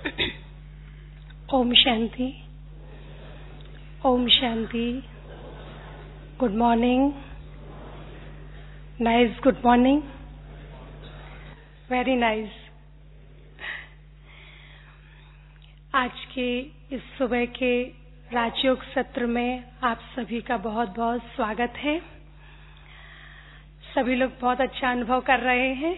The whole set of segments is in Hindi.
ओम शांति। ओम शांति। Good morning. Nice. Good morning. Very nice. आज के इस सुबह के राजयोग सत्र में आप सभी का बहुत बहुत स्वागत है। सभी लोग बहुत अच्छा अनुभव कर रहे हैं।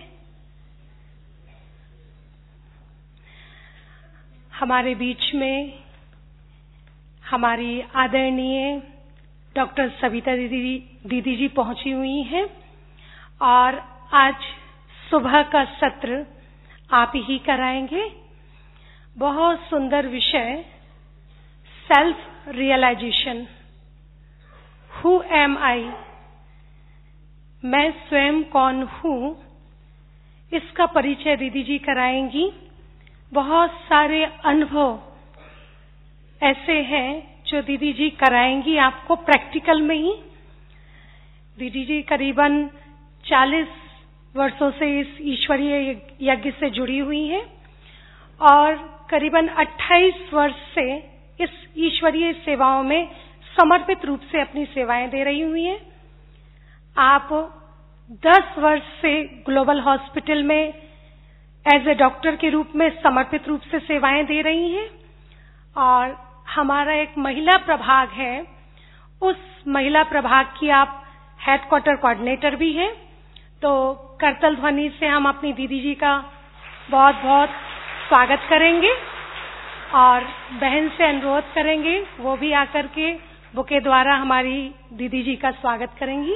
हमारे बीच में हमारी आदरणीय डॉक्टर सविता दीदी जी पहुंची हुई हैं और आज सुबह का सत्र आप ही कराएंगे। बहुत सुंदर विषय, self realisation. Who am I, मैं स्वयं कौन हूँ, इसका परिचय दीदी जी कराएंगी। बहुत सारे अनुभव ऐसे हैं जो दीदी जी कराएंगी आपको प्रैक्टिकल में ही। दीदी जी करीबन 40 वर्षों से इस ईश्वरीय यज्ञ से जुड़ी हुई हैं और करीबन 28 वर्ष से इस ईश्वरीय सेवाओं में समर्पित रूप से अपनी सेवाएं दे रही हुई हैं। आप 10 वर्ष से ग्लोबल हॉस्पिटल में एज ए डॉक्टर के रूप में समर्पित रूप से सेवाएं दे रही हैं और हमारा एक महिला प्रभाग है, उस महिला प्रभाग की आप हेडक्वार्टर कोऑर्डिनेटर भी हैं। तो करतल ध्वनि से हम अपनी दीदी जी का बहुत बहुत स्वागत करेंगे और बहन से अनुरोध करेंगे वो भी आकर के बुके द्वारा हमारी दीदी जी का स्वागत करेंगी।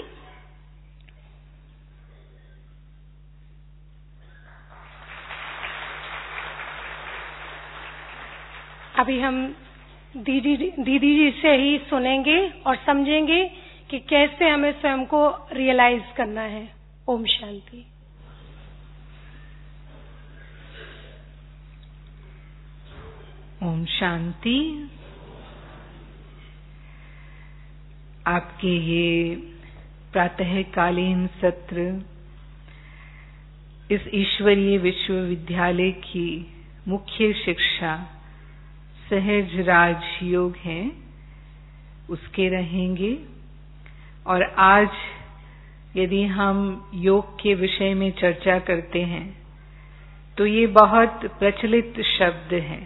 अभी हम दीदी जी से ही सुनेंगे और समझेंगे कि कैसे हमें स्वयं को रियलाइज करना है। ओम शांति। ओम शांति। आपके ये प्रातःकालीन सत्र इस ईश्वरीय विश्वविद्यालय की मुख्य शिक्षा सहज राजयोग है, उसके रहेंगे। और आज यदि हम योग के विषय में चर्चा करते हैं तो ये बहुत प्रचलित शब्द है।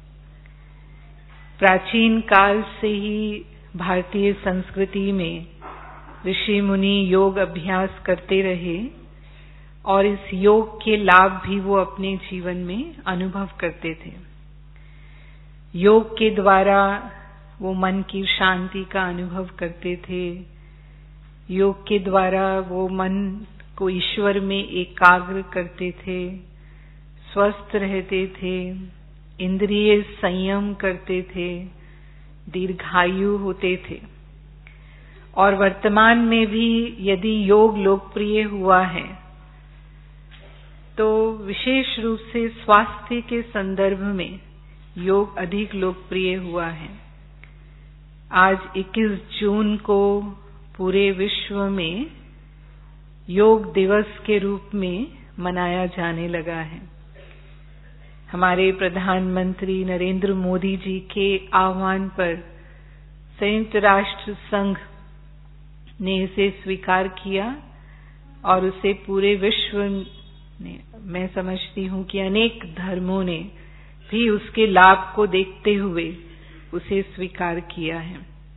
प्राचीन काल से ही भारतीय संस्कृति में ऋषि मुनि योग अभ्यास करते रहे और इस योग के लाभ भी वो अपने जीवन में अनुभव करते थे। योग के द्वारा वो मन की शांति का अनुभव करते थे। योग के द्वारा वो मन को ईश्वर में एकाग्र करते थे, स्वस्थ रहते थे, इंद्रिय संयम करते थे, दीर्घायु होते थे। और वर्तमान में भी यदि योग लोकप्रिय हुआ है तो विशेष रूप से स्वास्थ्य के संदर्भ में योग अधिक लोकप्रिय हुआ है। आज 21 जून को पूरे विश्व में योग दिवस के रूप में मनाया जाने लगा है। हमारे प्रधानमंत्री नरेंद्र मोदी जी के आह्वान पर संयुक्त राष्ट्र संघ ने इसे स्वीकार किया और उसे पूरे विश्व ने, मैं समझती हूँ कि अनेक धर्मों ने भी उसके लाभ को देखते हुए उसे स्वीकार किया है।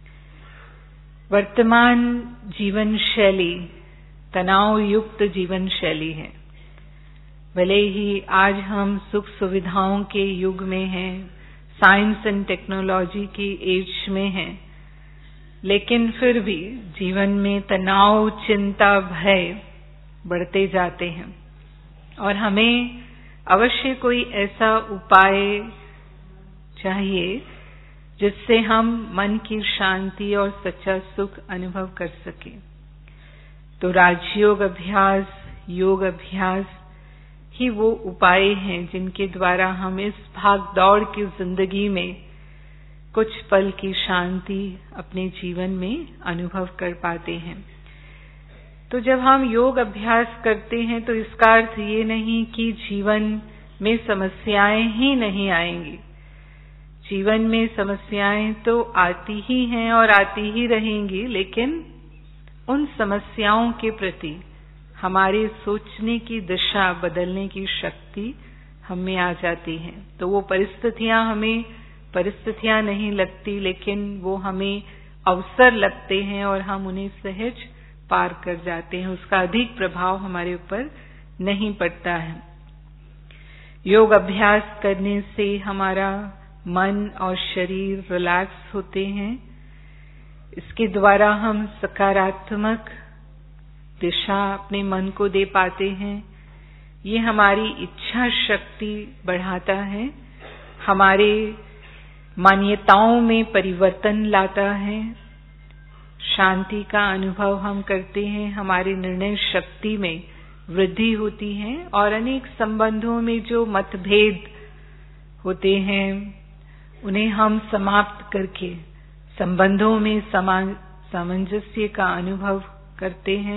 वर्तमान जीवन शैली तनाव युक्त जीवन शैली है। भले ही आज हम सुख सुविधाओं के युग में हैं, साइंस एंड टेक्नोलॉजी की एज में हैं, लेकिन फिर भी जीवन में तनाव, चिंता, भय बढ़ते जाते हैं और हमें अवश्य कोई ऐसा उपाय चाहिए जिससे हम मन की शांति और सच्चा सुख अनुभव कर सके। तो राजयोग अभ्यास, योग अभ्यास ही वो उपाय हैं जिनके द्वारा हम इस भाग दौड़ की जिंदगी में कुछ पल की शांति अपने जीवन में अनुभव कर पाते हैं। तो जब हम योग अभ्यास करते हैं तो इसका अर्थ ये नहीं कि जीवन में समस्याएं ही नहीं आएंगी। जीवन में समस्याएं तो आती ही हैं और आती ही रहेंगी, लेकिन उन समस्याओं के प्रति हमारे सोचने की दिशा बदलने की शक्ति हमें आ जाती है। तो वो परिस्थितियां हमें परिस्थितियां नहीं लगती, लेकिन वो हमें अवसर लगते हैं और हम उन्हें सहज पार कर जाते हैं। उसका अधिक प्रभाव हमारे ऊपर नहीं पड़ता है। योग अभ्यास करने से हमारा मन और शरीर रिलैक्स होते हैं। इसके द्वारा हम सकारात्मक दिशा अपने मन को दे पाते हैं। ये हमारी इच्छा शक्ति बढ़ाता है, हमारे मान्यताओं में परिवर्तन लाता है, शांति का अनुभव हम करते हैं, हमारी निर्णय शक्ति में वृद्धि होती है और अनेक संबंधों में जो मतभेद होते हैं उन्हें हम समाप्त करके संबंधों में सामंजस्य का अनुभव करते हैं।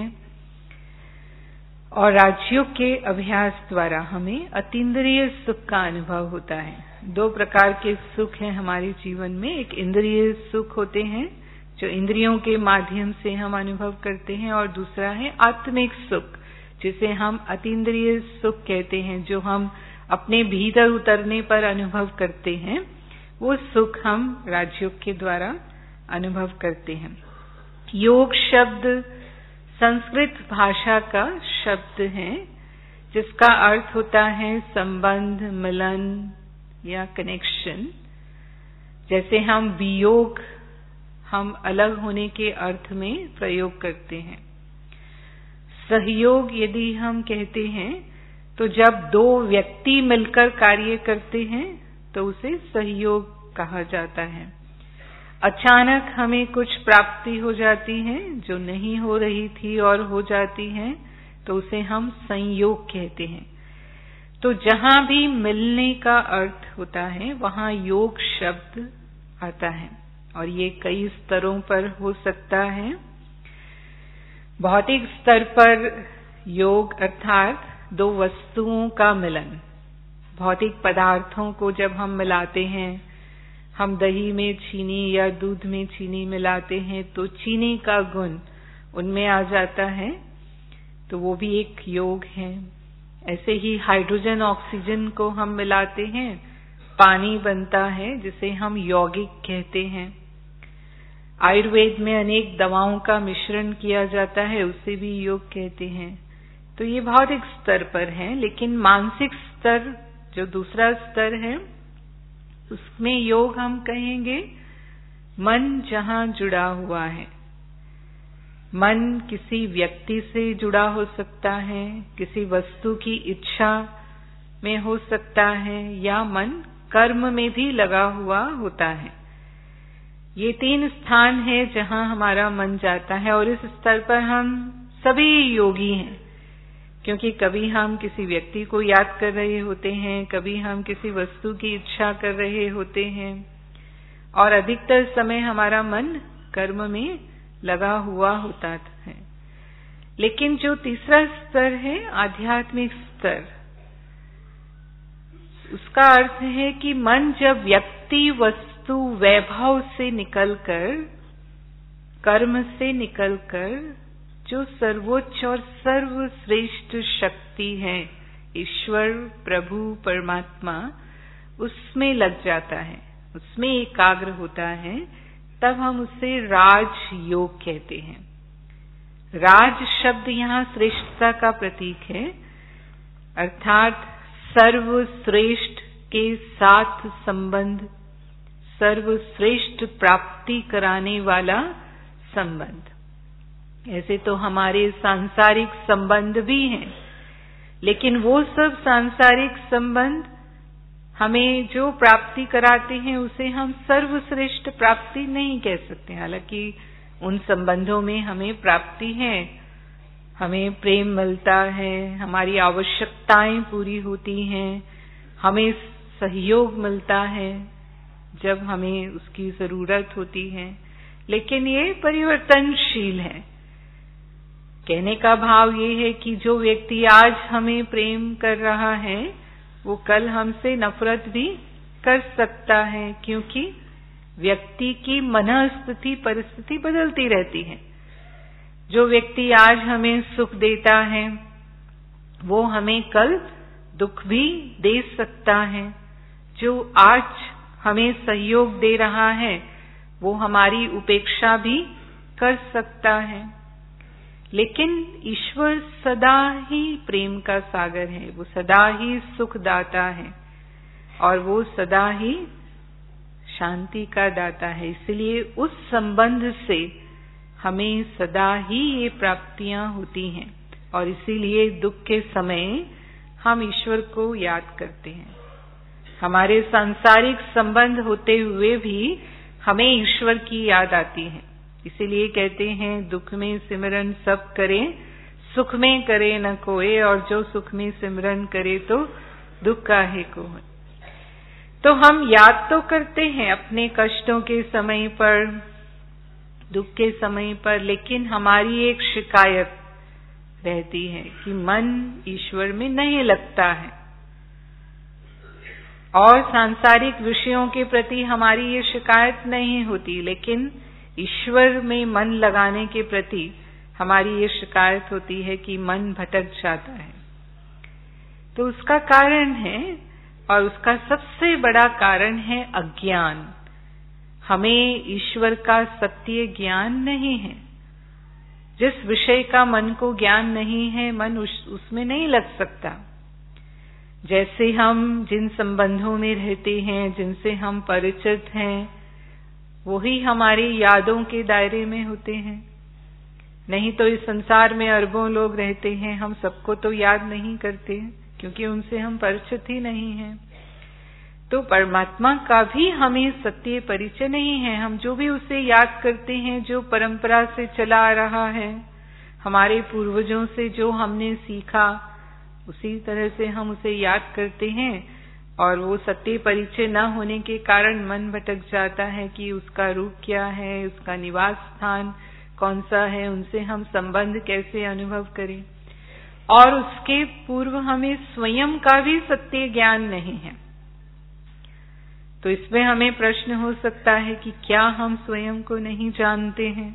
और राजयोग के अभ्यास द्वारा हमें अतीन्द्रिय सुख का अनुभव होता है। 2 प्रकार के सुख हैं हमारे जीवन में। एक इंद्रिय सुख होते हैं जो इंद्रियों के माध्यम से हम अनुभव करते हैं, और दूसरा है आत्मिक सुख जिसे हम अतीन्द्रिय सुख कहते हैं, जो हम अपने भीतर उतरने पर अनुभव करते हैं। वो सुख हम राजयोग के द्वारा अनुभव करते हैं। योग शब्द संस्कृत भाषा का शब्द है जिसका अर्थ होता है संबंध, मिलन या कनेक्शन। जैसे हम वियोग हम अलग होने के अर्थ में प्रयोग करते हैं। सहयोग यदि हम कहते हैं तो जब 2 व्यक्ति मिलकर कार्य करते हैं तो उसे सहयोग कहा जाता है। अचानक हमें कुछ प्राप्ति हो जाती है जो नहीं हो रही थी और हो जाती है तो उसे हम संयोग कहते हैं। तो जहां भी मिलने का अर्थ होता है वहां योग शब्द आता है, और ये कई स्तरों पर हो सकता है। भौतिक स्तर पर योग अर्थात 2 वस्तुओं का मिलन। भौतिक पदार्थों को जब हम मिलाते हैं, हम दही में चीनी या दूध में चीनी मिलाते हैं तो चीनी का गुण उनमें आ जाता है, तो वो भी एक योग है। ऐसे ही हाइड्रोजन ऑक्सीजन को हम मिलाते हैं, पानी बनता है जिसे हम यौगिक कहते हैं। आयुर्वेद में अनेक दवाओं का मिश्रण किया जाता है, उसे भी योग कहते हैं। तो ये भौतिक स्तर पर है, लेकिन मानसिक स्तर जो दूसरा स्तर है उसमें योग हम कहेंगे मन जहां जुड़ा हुआ है। मन किसी व्यक्ति से जुड़ा हो सकता है, किसी वस्तु की इच्छा में हो सकता है, या मन कर्म में भी लगा हुआ होता है। ये 3 स्थान है जहां हमारा मन जाता है, और इस स्तर पर हम सभी योगी हैं, क्योंकि कभी हम किसी व्यक्ति को याद कर रहे होते हैं, कभी हम किसी वस्तु की इच्छा कर रहे होते हैं, और अधिकतर समय हमारा मन कर्म में लगा हुआ होता है। लेकिन जो तीसरा स्तर है आध्यात्मिक स्तर, उसका अर्थ है कि मन जब व्यक्ति वस्तु वैभव से निकलकर, कर्म से निकलकर जो सर्वोच्च और सर्वश्रेष्ठ शक्ति है, ईश्वर, प्रभु, परमात्मा, उसमें लग जाता है, उसमें एकाग्र होता है, तब हम उसे राज योग कहते हैं। राज शब्द यहाँ श्रेष्ठता का प्रतीक है, अर्थात सर्वश्रेष्ठ के साथ संबंध, सर्वश्रेष्ठ प्राप्ति कराने वाला संबंध। ऐसे तो हमारे सांसारिक संबंध भी हैं, लेकिन वो सब सांसारिक संबंध हमें जो प्राप्ति कराते हैं उसे हम सर्वश्रेष्ठ प्राप्ति नहीं कह सकते। हालांकि उन संबंधों में हमें प्राप्ति है, हमें प्रेम मिलता है, हमारी आवश्यकताएं पूरी होती हैं, हमें सहयोग मिलता है जब हमें उसकी जरूरत होती है, लेकिन ये परिवर्तनशील है। कहने का भाव ये है कि जो व्यक्ति आज हमें प्रेम कर रहा है वो कल हमसे नफरत भी कर सकता है, क्योंकि व्यक्ति की मनस्थिति परिस्थिति बदलती रहती है। जो व्यक्ति आज हमें सुख देता है वो हमें कल दुख भी दे सकता है। जो आज हमें सहयोग दे रहा है वो हमारी उपेक्षा भी कर सकता है। लेकिन ईश्वर सदा ही प्रेम का सागर है, वो सदा ही सुख दाता है और वो सदा ही शांति का दाता है। इसलिए उस संबंध से हमें सदा ही ये प्राप्तियां होती हैं और इसीलिए दुख के समय हम ईश्वर को याद करते हैं। हमारे सांसारिक संबंध होते हुए भी हमें ईश्वर की याद आती है। इसीलिए कहते हैं दुख में सिमरन सब करे, सुख में करे न कोई, और जो सुख में सिमरन करे तो दुख काहे को है। तो हम याद तो करते हैं अपने कष्टों के समय पर, दुख के समय पर, लेकिन हमारी एक शिकायत रहती है कि मन ईश्वर में नहीं लगता है और सांसारिक विषयों के प्रति हमारी ये शिकायत नहीं होती, लेकिन ईश्वर में मन लगाने के प्रति हमारी ये शिकायत होती है कि मन भटक जाता है। तो उसका कारण है, और उसका सबसे बड़ा कारण है अज्ञान। हमें ईश्वर का सत्य ज्ञान नहीं है। जिस विषय का मन को ज्ञान नहीं है, मन उसमें नहीं लग सकता। जैसे हम जिन संबंधों में रहते हैं, जिनसे हम परिचित हैं, वही हमारी यादों के दायरे में होते हैं। नहीं तो इस संसार में अरबों लोग रहते हैं, हम सबको तो याद नहीं करते क्योंकि उनसे हम परिचित ही नहीं हैं। तो परमात्मा का भी हमें सत्य परिचय नहीं है। हम जो भी उसे याद करते हैं, जो परंपरा से चला आ रहा है, हमारे पूर्वजों से जो हमने सीखा, उसी तरह से हम उसे याद करते हैं और वो सत्य परिचय न होने के कारण मन भटक जाता है कि उसका रूप क्या है, उसका निवास स्थान कौन सा है, उनसे हम संबंध कैसे अनुभव करें। और उसके पूर्व हमें स्वयं का भी सत्य ज्ञान नहीं है। तो इसमें हमें प्रश्न हो सकता है कि क्या हम स्वयं को नहीं जानते हैं?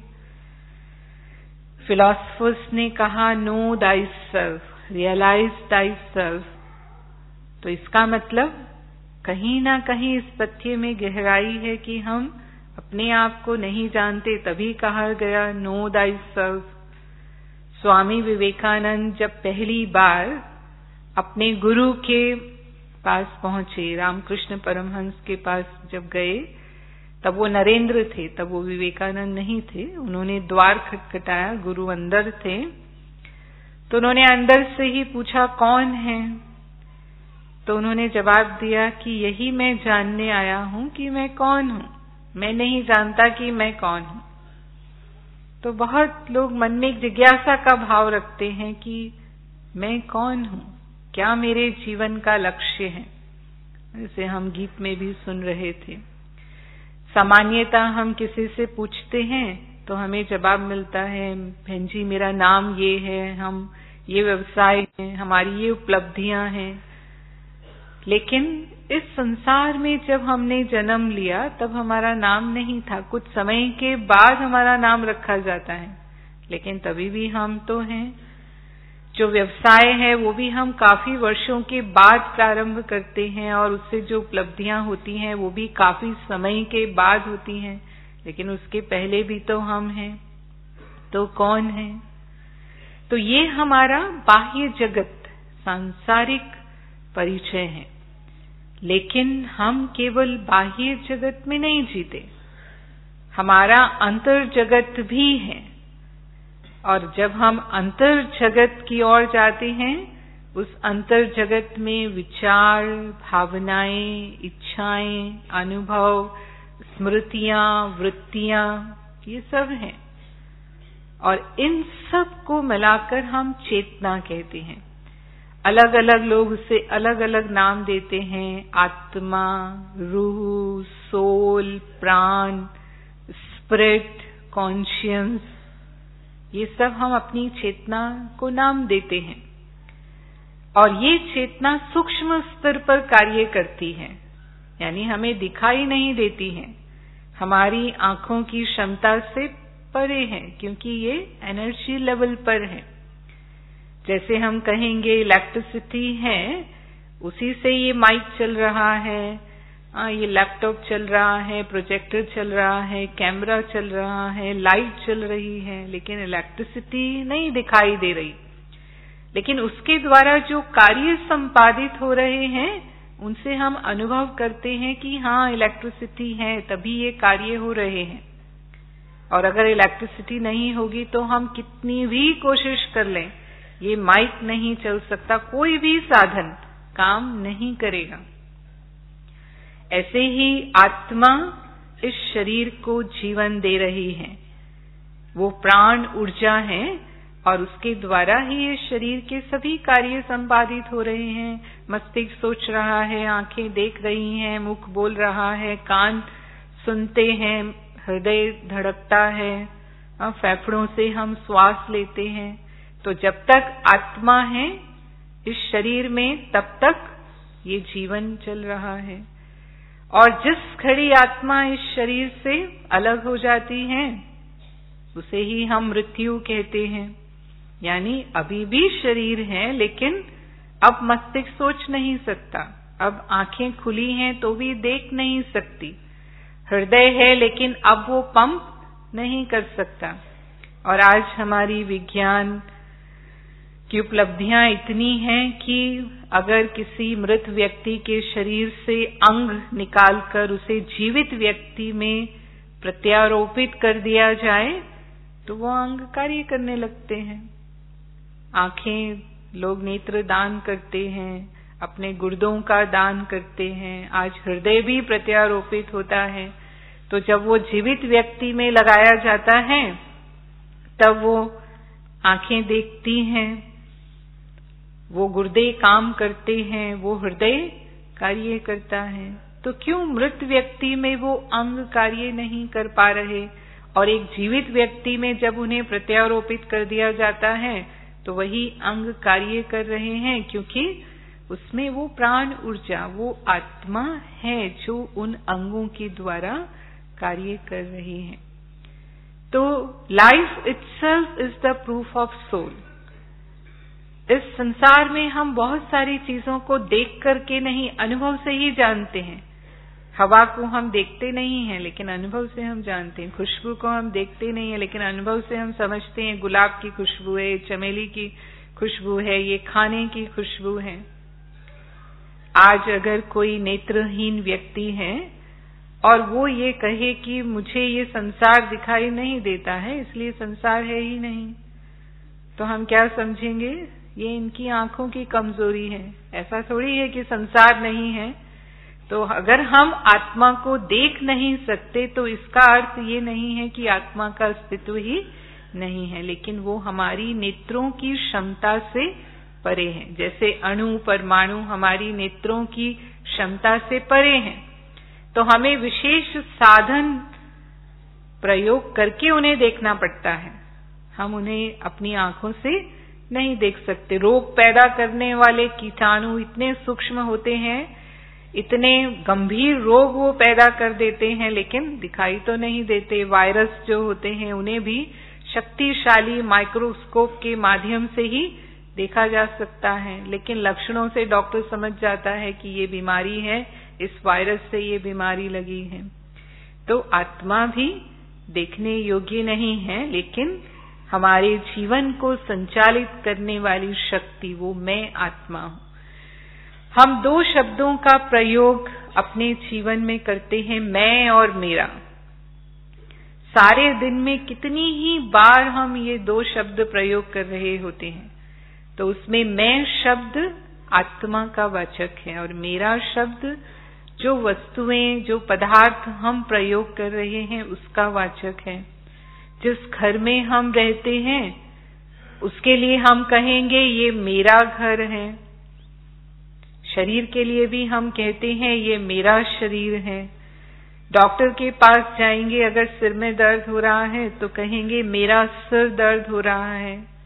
फिलोसफर्स ने कहा नो thyself, रियलाइज thyself। तो इसका मतलब कहीं ना कहीं इस तथ्य में गहराई है कि हम अपने आप को नहीं जानते, तभी कहा गया नो thyself। स्वामी विवेकानंद जब पहली बार अपने गुरु के पास पहुंचे, रामकृष्ण परमहंस के पास जब गए, तब वो नरेंद्र थे, तब वो विवेकानंद नहीं थे। उन्होंने द्वार खटखटाया, गुरु अंदर थे। तो उन्होंने अंदर से ही पूछा कौन है? तो उन्होंने जवाब दिया कि यही मैं जानने आया हूं कि मैं कौन हूं, मैं नहीं जानता कि मैं कौन हूं। तो बहुत लोग मन में एक जिज्ञासा का भाव रखते हैं कि मैं कौन हूं, क्या मेरे जीवन का लक्ष्य है। जैसे हम गीत में भी सुन रहे थे, सामान्यतः हम किसी से पूछते हैं तो हमें जवाब मिलता है बहन जी मेरा नाम ये है, हम ये व्यवसाय है, हमारी ये उपलब्धियां हैं। लेकिन इस संसार में जब हमने जन्म लिया तब हमारा नाम नहीं था। कुछ समय के बाद हमारा नाम रखा जाता है, लेकिन तभी भी हम तो हैं। जो व्यवसाय है वो भी हम काफी वर्षों के बाद प्रारंभ करते हैं और उससे जो उपलब्धियां होती हैं वो भी काफी समय के बाद होती हैं, लेकिन उसके पहले भी तो हम हैं। तो कौन है? तो ये हमारा बाह्य जगत, सांसारिक परिचय है। लेकिन हम केवल बाह्य जगत में नहीं जीते, हमारा अंतर जगत भी है। और जब हम अंतर जगत की ओर जाते हैं, उस अंतर जगत में विचार, भावनाएं, इच्छाएं, अनुभव, स्मृतियां, वृत्तियां, ये सब हैं। और इन सब को मिलाकर हम चेतना कहते हैं। अलग अलग लोग उसे अलग अलग नाम देते हैं, आत्मा, रूह, सोल, प्राण, स्पिरिट, कॉन्शियंस, ये सब हम अपनी चेतना को नाम देते हैं। और ये चेतना सूक्ष्म स्तर पर कार्य करती है, यानी हमें दिखाई नहीं देती है, हमारी आंखों की क्षमता से परे है, क्योंकि ये एनर्जी लेवल पर है। जैसे हम कहेंगे इलेक्ट्रिसिटी है, उसी से ये माइक चल रहा है, ये लैपटॉप चल रहा है, प्रोजेक्टर चल रहा है, कैमरा चल रहा है, लाइट चल रही है, लेकिन इलेक्ट्रिसिटी नहीं दिखाई दे रही। लेकिन उसके द्वारा जो कार्य संपादित हो रहे हैं, उनसे हम अनुभव करते हैं कि हाँ इलेक्ट्रिसिटी है, तभी ये कार्य हो रहे हैं। और अगर इलेक्ट्रिसिटी नहीं होगी तो हम कितनी भी कोशिश कर लें, ये माइक नहीं चल सकता, कोई भी साधन काम नहीं करेगा। ऐसे ही आत्मा इस शरीर को जीवन दे रही है, वो प्राण ऊर्जा है, और उसके द्वारा ही ये शरीर के सभी कार्य संपादित हो रहे हैं। मस्तिष्क सोच रहा है, आंखें देख रही हैं, मुख बोल रहा है, कान सुनते हैं, हृदय धड़कता है, फेफड़ों से हम श्वास लेते हैं। तो जब तक आत्मा है इस शरीर में, तब तक ये जीवन चल रहा है। और जिस घड़ी आत्मा इस शरीर से अलग हो जाती है, उसे ही हम मृत्यु कहते हैं। यानी अभी भी शरीर है, लेकिन अब मस्तिष्क सोच नहीं सकता, अब आंखें खुली हैं तो भी देख नहीं सकती, हृदय है लेकिन अब वो पंप नहीं कर सकता। और आज हमारी विज्ञान की उपलब्धियां इतनी हैं कि अगर किसी मृत व्यक्ति के शरीर से अंग निकालकर उसे जीवित व्यक्ति में प्रत्यारोपित कर दिया जाए तो वो अंग कार्य करने लगते हैं। आंखें लोग नेत्र दान करते हैं, अपने गुर्दों का दान करते हैं, आज हृदय भी प्रत्यारोपित होता है। तो जब वो जीवित व्यक्ति में लगाया जाता है तब वो आंखें देखती हैं, वो गुर्दे काम करते हैं, वो हृदय कार्य करता है। तो क्यों मृत व्यक्ति में वो अंग कार्य नहीं कर पा रहे, और एक जीवित व्यक्ति में जब उन्हें प्रत्यारोपित कर दिया जाता है तो वही अंग कार्य कर रहे हैं, क्योंकि उसमें वो प्राण ऊर्जा, वो आत्मा है जो उन अंगों के द्वारा कार्य कर रही है। तो life itself is the proof of soul. इस संसार में हम बहुत सारी चीजों को देख करके नहीं, अनुभव से ही जानते हैं। हवा को हम देखते नहीं हैं, लेकिन अनुभव से हम जानते हैं। खुशबू को हम देखते नहीं हैं, लेकिन अनुभव से हम समझते हैं गुलाब की खुशबू है, चमेली की खुशबू है, ये खाने की खुशबू है। आज अगर कोई नेत्रहीन व्यक्ति है और वो ये कहे कि मुझे ये संसार दिखाई नहीं देता है, इसलिए संसार है ही नहीं, तो हम क्या समझेंगे? ये इनकी आंखों की कमजोरी है। ऐसा थोड़ी है कि संसार नहीं है। तो अगर हम आत्मा को देख नहीं सकते तो इसका अर्थ ये नहीं है कि आत्मा का अस्तित्व ही नहीं है, लेकिन वो हमारी नेत्रों की क्षमता से परे है। जैसे अणु परमाणु हमारी नेत्रों की क्षमता से परे हैं, तो हमें विशेष साधन प्रयोग करके उन्हें देखना पड़ता है। हम उन्हें अपनी आंखों से नहीं देख सकते। रोग पैदा करने वाले कीटाणु इतने सूक्ष्म होते हैं, इतने गंभीर रोग वो पैदा कर देते हैं, लेकिन दिखाई तो नहीं देते। वायरस जो होते हैं उन्हें भी शक्तिशाली माइक्रोस्कोप के माध्यम से ही देखा जा सकता है, लेकिन लक्षणों से डॉक्टर समझ जाता है कि ये बीमारी है, इस वायरस से ये बीमारी लगी है। तो आत्मा भी देखने योग्य नहीं है, लेकिन हमारे जीवन को संचालित करने वाली शक्ति, वो मैं आत्मा हूं। हम दो शब्दों का प्रयोग अपने जीवन में करते हैं, मैं और मेरा। सारे दिन में कितनी ही बार हम ये दो शब्द प्रयोग कर रहे होते हैं। तो उसमें मैं शब्द आत्मा का वाचक है, और मेरा शब्द जो वस्तुएं, जो पदार्थ हम प्रयोग कर रहे हैं उसका वाचक है। जिस घर में हम रहते हैं उसके लिए हम कहेंगे ये मेरा घर है। शरीर के लिए भी हम कहते हैं ये मेरा शरीर है। डॉक्टर के पास जाएंगे, अगर सिर में दर्द हो रहा है तो कहेंगे मेरा सिर दर्द हो रहा है।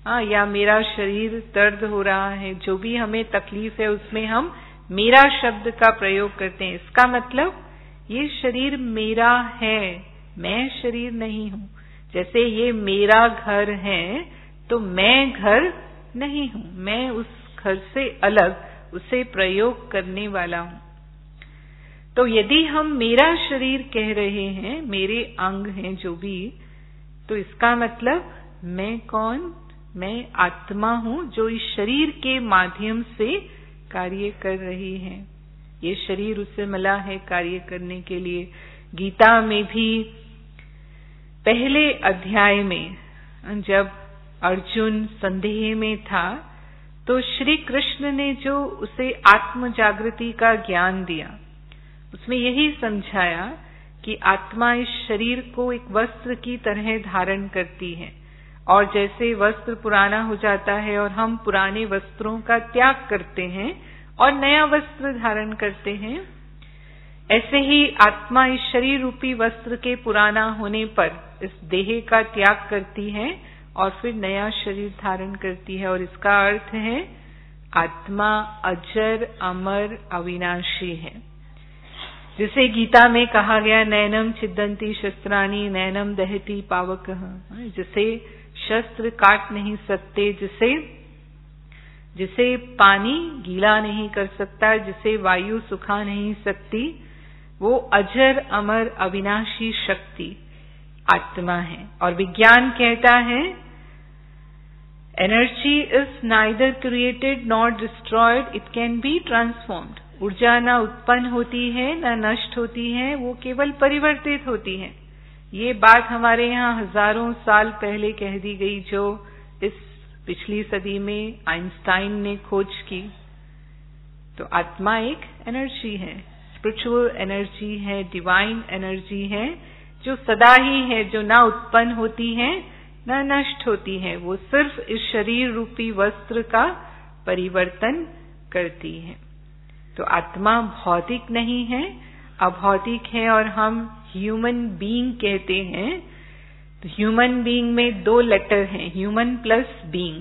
या मेरा शरीर दर्द हो रहा है, जो भी हमें तकलीफ है उसमें हम मेरा शब्द का प्रयोग करते हैं। इसका मतलब ये शरीर मेरा है, मैं शरीर नहीं हूं। जैसे ये मेरा घर है तो मैं घर नहीं हूं, मैं उस घर से अलग उसे प्रयोग करने वाला हूं। तो यदि हम मेरा शरीर कह रहे हैं, मेरे अंग हैं जो भी, तो इसका मतलब मैं कौन? मैं आत्मा हूं जो इस शरीर के माध्यम से कार्य कर रही है। ये शरीर उसे मिला है कार्य करने के लिए। गीता में भी पहले अध्याय में जब अर्जुन संदेह में था तो श्री कृष्ण ने जो उसे आत्म जागृति का ज्ञान दिया, उसमें यही समझाया कि आत्मा इस शरीर को एक वस्त्र की तरह धारण करती है, और जैसे वस्त्र पुराना हो जाता है और हम पुराने वस्त्रों का त्याग करते हैं और नया वस्त्र धारण करते हैं, ऐसे ही आत्मा इस शरीर रूपी वस्त्र के पुराना होने पर इस देह का त्याग करती है और फिर नया शरीर धारण करती है। और इसका अर्थ है आत्मा अजर अमर अविनाशी है। जिसे गीता में कहा गया नैनम छिद्दन्ति शस्त्राणि नैनम दहति पावकः, जिसे शस्त्र काट नहीं सकते, जिसे पानी गीला नहीं कर सकता, जिसे वायु सुखा नहीं सकती, वो अजर अमर अविनाशी शक्ति आत्मा है। और विज्ञान कहता है energy is neither created not destroyed, it can be transformed. ऊर्जा न उत्पन्न होती है न नष्ट होती है, वो केवल परिवर्तित होती है। ये बात हमारे यहाँ हजारों साल पहले कह दी गई, जो इस पिछली सदी में आइंस्टाइन ने खोज की। तो आत्मा एक एनर्जी है, स्पिरिचुअल एनर्जी है, डिवाइन एनर्जी है, जो सदा ही है, जो ना उत्पन्न होती है न नष्ट होती है। वो सिर्फ इस शरीर रूपी वस्त्र का परिवर्तन करती है। तो आत्मा भौतिक नहीं है, अभौतिक है, और हम ह्यूमन बीइंग कहते हैं। तो ह्यूमन बीइंग में 2 लेटर हैं, ह्यूमन प्लस बीइंग।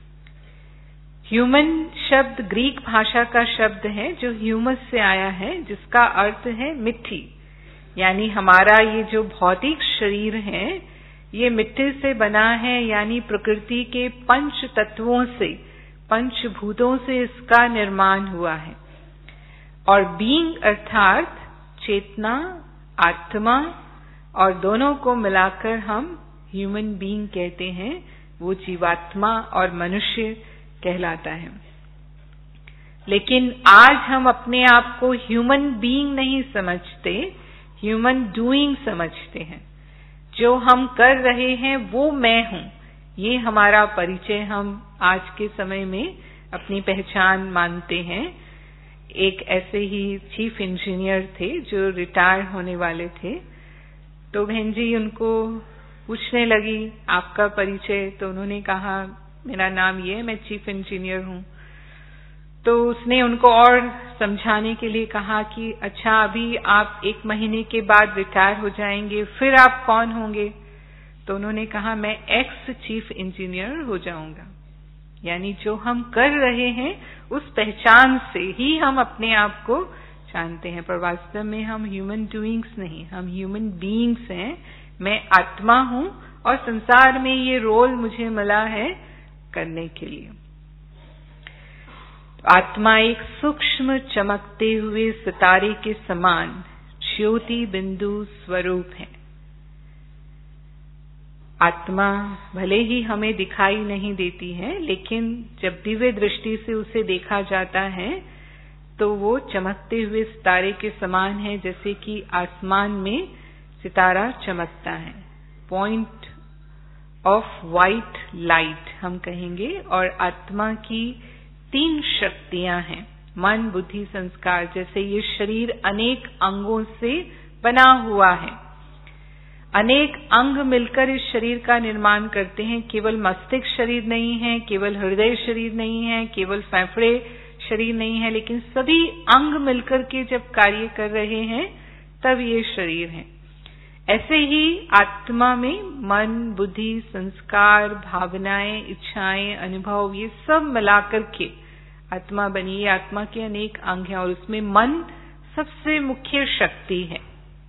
ह्यूमन शब्द ग्रीक भाषा का शब्द है जो ह्यूमस से आया है, जिसका अर्थ है मिट्टी। यानी हमारा ये जो भौतिक शरीर है ये मिट्टी से बना है, यानी प्रकृति के 5 तत्वों से, 5 भूतों से इसका निर्माण हुआ है। और बीइंग अर्थात चेतना, आत्मा, और दोनों को मिलाकर हम ह्यूमन बीइंग कहते हैं। वो जीवात्मा और मनुष्य कहलाता है। लेकिन आज हम अपने आप को ह्यूमन बीइंग नहीं समझते, ह्यूमन डूइंग समझते हैं। जो हम कर रहे हैं वो मैं हूं, ये हमारा परिचय हम आज के समय में अपनी पहचान मानते हैं। एक ऐसे ही चीफ इंजीनियर थे जो रिटायर होने वाले थे, तो बहन जी उनको पूछने लगी आपका परिचय, तो उन्होंने कहा मेरा नाम ये है, मैं चीफ इंजीनियर हूं। तो उसने उनको और समझाने के लिए कहा कि अच्छा अभी आप 1 महीने के बाद रिटायर हो जाएंगे, फिर आप कौन होंगे? तो उन्होंने कहा मैं एक्स चीफ इंजीनियर हो जाऊंगा। यानी जो हम कर रहे हैं उस पहचान से ही हम अपने आप को जानते हैं, पर वास्तव में हम ह्यूमन डूइंग्स नहीं, हम ह्यूमन बीइंग्स हैं। मैं आत्मा हूं और संसार में ये रोल मुझे मिला है करने के लिए। आत्मा एक सूक्ष्म चमकते हुए सितारे के समान ज्योति बिंदु स्वरूप है। आत्मा भले ही हमें दिखाई नहीं देती है, लेकिन जब दिव्य दृष्टि से उसे देखा जाता है तो वो चमकते हुए सितारे के समान है, जैसे कि आसमान में सितारा चमकता है। पॉइंट ऑफ वाइट लाइट हम कहेंगे। और आत्मा की 3 शक्तियां हैं, मन, बुद्धि, संस्कार। जैसे ये शरीर अनेक अंगों से बना हुआ है, अनेक अंग मिलकर इस शरीर का निर्माण करते हैं। केवल मस्तिष्क शरीर नहीं है, केवल हृदय शरीर नहीं है, केवल फेफड़े शरीर नहीं है, लेकिन सभी अंग मिलकर के जब कार्य कर रहे हैं तब ये शरीर है। ऐसे ही आत्मा में मन, बुद्धि, संस्कार, भावनाएं, इच्छाएं, अनुभव, ये सब मिलाकर के आत्मा बनी। आत्मा के अनेक अंग हैं और उसमें मन सबसे मुख्य शक्ति है।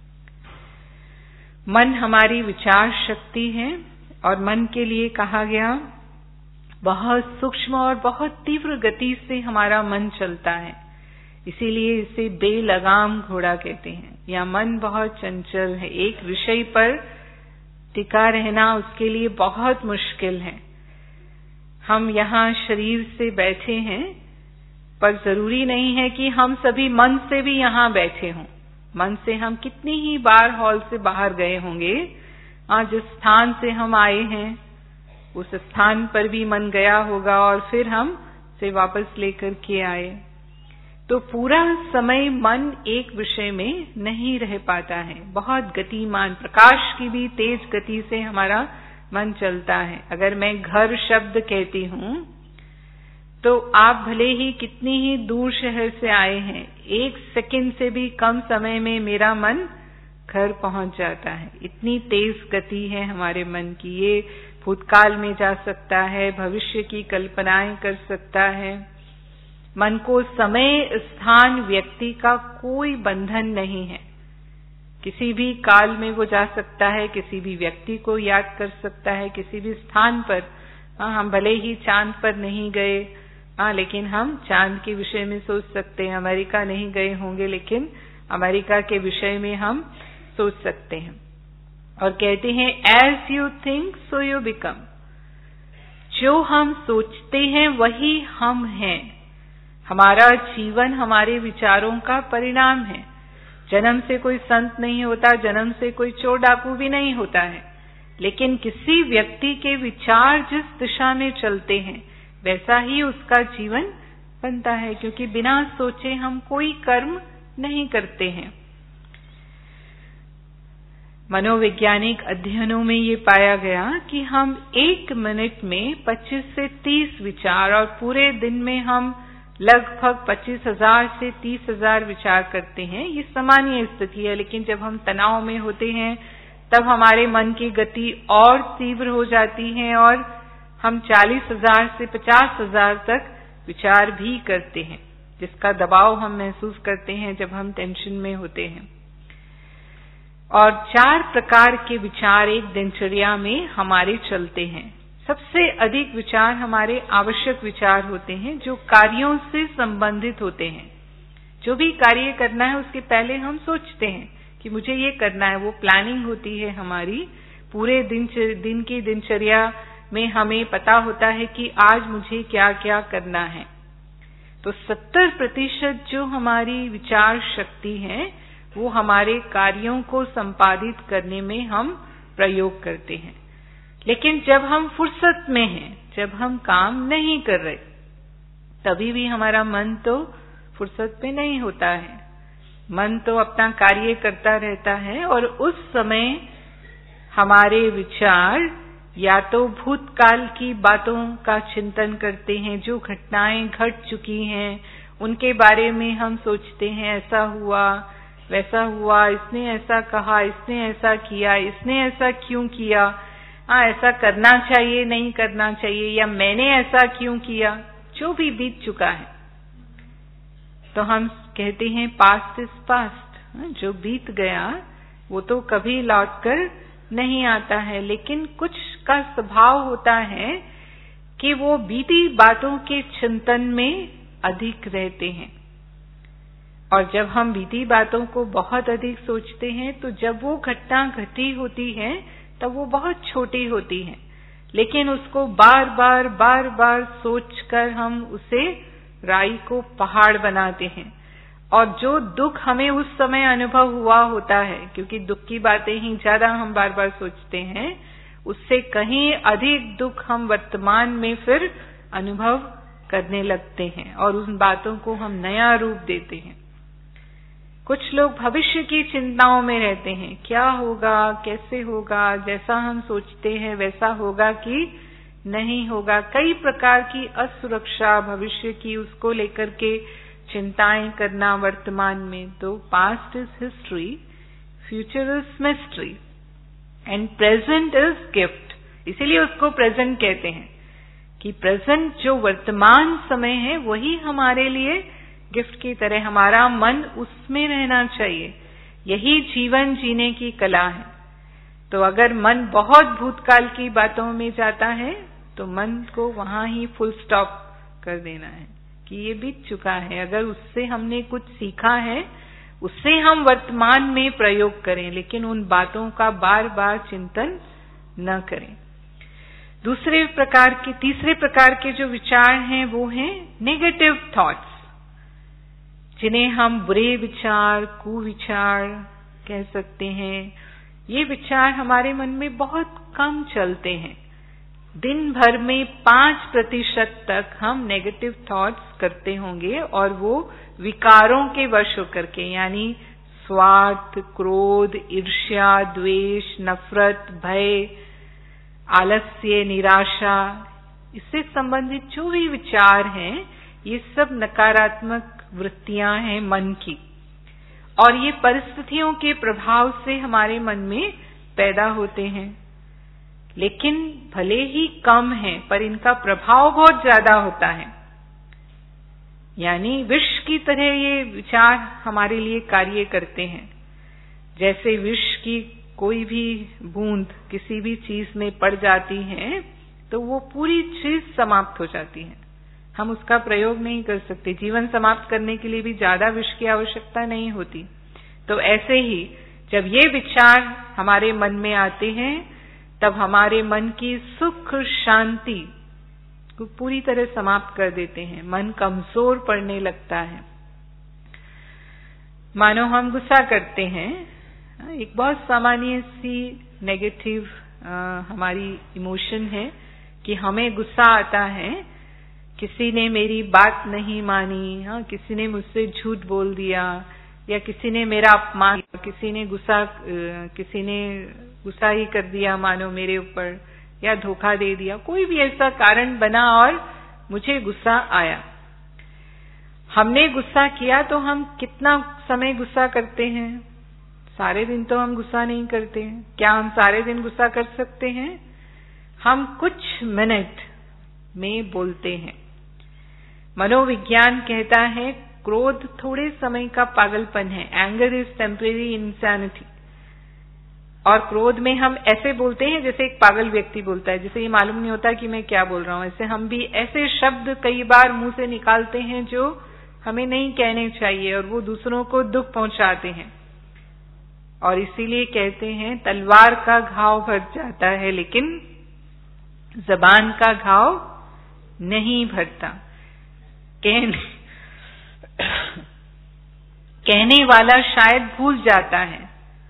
मन हमारी विचार शक्ति है और मन के लिए कहा गया बहुत सूक्ष्म और बहुत तीव्र गति से हमारा मन चलता है, इसीलिए इसे बेलगाम घोड़ा कहते हैं। या मन बहुत चंचल है, एक विषय पर टिका रहना उसके लिए बहुत मुश्किल है। हम यहाँ शरीर से बैठे हैं, पर जरूरी नहीं है कि हम सभी मन से भी यहाँ बैठे हों। मन से हम कितनी ही बार हॉल से बाहर गए होंगे, जिस स्थान से हम आए हैं उस स्थान पर भी मन गया होगा और फिर हम से वापस लेकर के आए। तो पूरा समय मन एक विषय में नहीं रह पाता है, बहुत गतिमान, प्रकाश की भी तेज गति से हमारा मन चलता है। अगर मैं घर शब्द कहती हूँ तो आप भले ही कितनी ही दूर शहर से आए हैं, 1 सेकंड से भी कम समय में मेरा मन घर पहुंच जाता है। इतनी तेज गति है हमारे मन की। ये भूतकाल में जा सकता है, भविष्य की कल्पनाएं कर सकता है। मन को समय, स्थान, व्यक्ति का कोई बंधन नहीं है। किसी भी काल में वो जा सकता है, किसी भी व्यक्ति को याद कर सकता है, किसी भी स्थान पर। हम भले ही चांद पर नहीं गए, लेकिन हम चांद के विषय में सोच सकते हैं। अमेरिका नहीं गए होंगे, लेकिन अमेरिका के विषय में हम सोच सकते हैं। और कहते हैं as you think so you become. जो हम सोचते हैं वही हम हैं। हमारा जीवन हमारे विचारों का परिणाम है। जन्म से कोई संत नहीं होता, जन्म से कोई चोर डाकू भी नहीं होता है, लेकिन किसी व्यक्ति के विचार जिस दिशा में चलते हैं वैसा ही उसका जीवन बनता है, क्योंकि बिना सोचे हम कोई कर्म नहीं करते हैं। मनोवैज्ञानिक अध्ययनों में ये पाया गया कि हम 1 मिनट में 25 से 30 विचार, और पूरे दिन में हम लगभग 25,000 से 30,000 विचार करते हैं। ये सामान्य स्थिति है, लेकिन जब हम तनाव में होते हैं तब हमारे मन की गति और तीव्र हो जाती है और हम 40,000 से 50,000 तक विचार भी करते हैं, जिसका दबाव हम महसूस करते हैं जब हम टेंशन में होते हैं। और 4 प्रकार के विचार एक दिनचर्या में हमारे चलते हैं। सबसे अधिक विचार हमारे आवश्यक विचार होते हैं, जो कार्यों से संबंधित होते हैं। जो भी कार्य करना है उसके पहले हम सोचते हैं कि मुझे ये करना है, वो प्लानिंग होती है हमारी। पूरे दिन की दिनचर्या में हमें पता होता है कि आज मुझे क्या क्या करना है। तो 70% जो हमारी विचार शक्ति है वो हमारे कार्यों को संपादित करने में हम प्रयोग करते हैं। लेकिन जब हम फुर्सत में हैं, जब हम काम नहीं कर रहे, तभी भी हमारा मन तो फुर्सत में नहीं होता है। मन तो अपना कार्य करता रहता है और उस समय हमारे विचार या तो भूतकाल की बातों का चिंतन करते हैं, जो घटनाएं घट चुकी हैं उनके बारे में हम सोचते हैं, ऐसा हुआ वैसा हुआ, इसने ऐसा कहा, इसने ऐसा किया, इसने ऐसा क्यों किया, ऐसा करना चाहिए नहीं करना चाहिए, या मैंने ऐसा क्यों किया, जो भी बीत चुका है। तो हम कहते हैं पास्ट इज पास्ट, जो बीत गया वो तो कभी लौटकर नहीं आता है। लेकिन कुछ का स्वभाव होता है कि वो बीती बातों के चिंतन में अधिक रहते हैं, और जब हम बीती बातों को बहुत अधिक सोचते हैं तो जब वो घटना घटी होती है तब वो बहुत छोटी होती है, लेकिन उसको बार बार सोचकर हम उसे राई को पहाड़ बनाते हैं। और जो दुख हमें उस समय अनुभव हुआ होता है, क्योंकि दुख की बातें ही ज्यादा हम बार बार सोचते हैं, उससे कहीं अधिक दुख हम वर्तमान में फिर अनुभव करने लगते हैं और उन बातों को हम नया रूप देते हैं। कुछ लोग भविष्य की चिंताओं में रहते हैं, क्या होगा, कैसे होगा, जैसा हम सोचते हैं वैसा होगा कि नहीं होगा। कई प्रकार की असुरक्षा भविष्य की, उसको लेकर के चिंताएं करना वर्तमान में। तो past is history, future is mystery. And present is gift. इसीलिए उसको प्रेजेंट कहते हैं कि प्रेजेंट जो वर्तमान समय है वही हमारे लिए गिफ्ट की तरह, हमारा मन उसमें रहना चाहिए। यही जीवन जीने की कला है। तो अगर मन बहुत भूतकाल की बातों में जाता है तो मन को वहां ही फुल स्टॉप कर देना है कि ये बीत चुका है। अगर उससे हमने कुछ सीखा है उससे हम वर्तमान में प्रयोग करें, लेकिन उन बातों का बार बार चिंतन न करें। तीसरे प्रकार के जो विचार हैं वो हैं नेगेटिव थॉट्स, जिन्हें हम बुरे विचार, कुविचार कह सकते हैं। ये विचार हमारे मन में बहुत कम चलते हैं। दिन भर में 5% तक हम नेगेटिव थॉट्स करते होंगे, और वो विकारों के वश होकर के, यानी स्वार्थ, क्रोध, ईर्ष्या, द्वेष, नफरत, भय, आलस्य, निराशा, इससे संबंधित जो भी विचार हैं ये सब नकारात्मक वृत्तियां हैं मन की, और ये परिस्थितियों के प्रभाव से हमारे मन में पैदा होते हैं। लेकिन भले ही कम है पर इनका प्रभाव बहुत ज्यादा होता है। यानी विष की तरह ये विचार हमारे लिए कार्य करते हैं। जैसे विष की कोई भी बूंद किसी भी चीज में पड़ जाती है तो वो पूरी चीज समाप्त हो जाती है, हम उसका प्रयोग नहीं कर सकते। जीवन समाप्त करने के लिए भी ज्यादा विष की आवश्यकता नहीं होती। तो ऐसे ही जब ये विचार हमारे मन में आते हैं तब हमारे मन की सुख शांति को पूरी तरह समाप्त कर देते हैं, मन कमजोर पड़ने लगता है। मानो हम गुस्सा करते हैं, एक बहुत सामान्य सी नेगेटिव हमारी इमोशन है कि हमें गुस्सा आता है, किसी ने मेरी बात नहीं मानी, किसी ने मुझसे झूठ बोल दिया, या किसी ने मेरा अपमान, किसी ने गुस्सा ही कर दिया मानो मेरे ऊपर, या धोखा दे दिया, कोई भी ऐसा कारण बना और मुझे गुस्सा आया। हमने गुस्सा किया तो हम कितना समय गुस्सा करते हैं? सारे दिन तो हम गुस्सा नहीं करते हैं। क्या हम सारे दिन गुस्सा कर सकते हैं? हम कुछ मिनट में बोलते हैं। मनोविज्ञान कहता है क्रोध थोड़े समय का पागलपन है, एंगर इज टेम्परेरी इंसैनिटी। और क्रोध में हम ऐसे बोलते हैं जैसे एक पागल व्यक्ति बोलता है, जिसे ये मालूम नहीं होता कि मैं क्या बोल रहा हूं। ऐसे हम भी ऐसे शब्द कई बार मुंह से निकालते हैं जो हमें नहीं कहने चाहिए, और वो दूसरों को दुख पहुंचाते हैं। और इसीलिए कहते हैं तलवार का घाव भर जाता है लेकिन जबान का घाव नहीं भरता। कहने वाला शायद भूल जाता है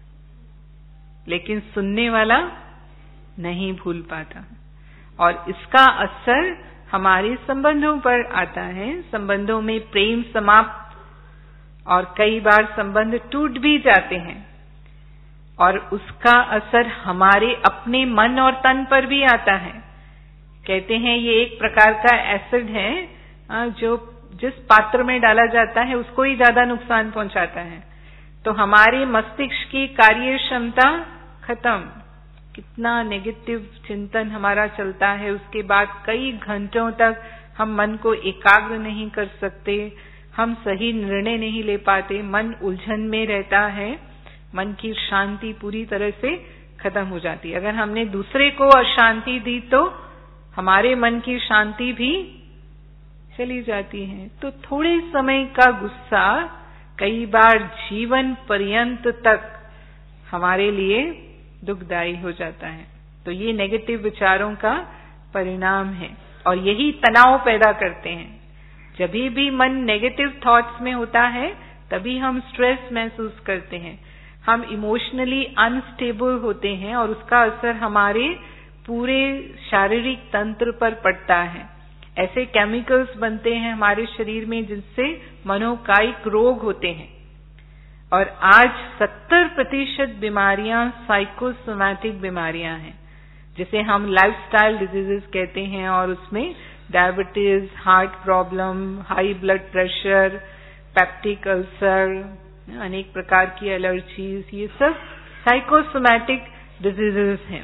लेकिन सुनने वाला नहीं भूल पाता, और इसका असर हमारे संबंधों पर आता है। संबंधों में प्रेम समाप्त, और कई बार संबंध टूट भी जाते हैं, और उसका असर हमारे अपने मन और तन पर भी आता है। कहते हैं ये एक प्रकार का एसिड है जो जिस पात्र में डाला जाता है उसको ही ज्यादा नुकसान पहुंचाता है। तो हमारे मस्तिष्क की कार्य क्षमता खत्म, कितना नेगेटिव चिंतन हमारा चलता है। उसके बाद कई घंटों तक हम मन को एकाग्र नहीं कर सकते, हम सही निर्णय नहीं ले पाते, मन उलझन में रहता है, मन की शांति पूरी तरह से खत्म हो जाती है। अगर हमने दूसरे को अशांति दी तो हमारे मन की शांति भी चली जाती है। तो थोड़े समय का गुस्सा कई बार जीवन पर्यंत तक हमारे लिए दुखदायी हो जाता है। तो ये नेगेटिव विचारों का परिणाम है, और यही तनाव पैदा करते हैं। जब भी मन नेगेटिव थॉट्स में होता है तभी हम स्ट्रेस महसूस करते हैं, हम इमोशनली अनस्टेबल होते हैं, और उसका असर हमारे पूरे शारीरिक तंत्र पर पड़ता है। ऐसे केमिकल्स बनते हैं हमारे शरीर में जिनसे मनोकायिक रोग होते हैं। और आज 70% बीमारियां साइकोसोमैटिक बीमारियां हैं, जिसे हम लाइफस्टाइल डिजीजेस कहते हैं, और उसमें diabetes, heart problem, high blood pressure, peptic ulcer, अनेक प्रकार की एलर्जीज, ये सब साइकोसोमैटिक डिजीजेस हैं।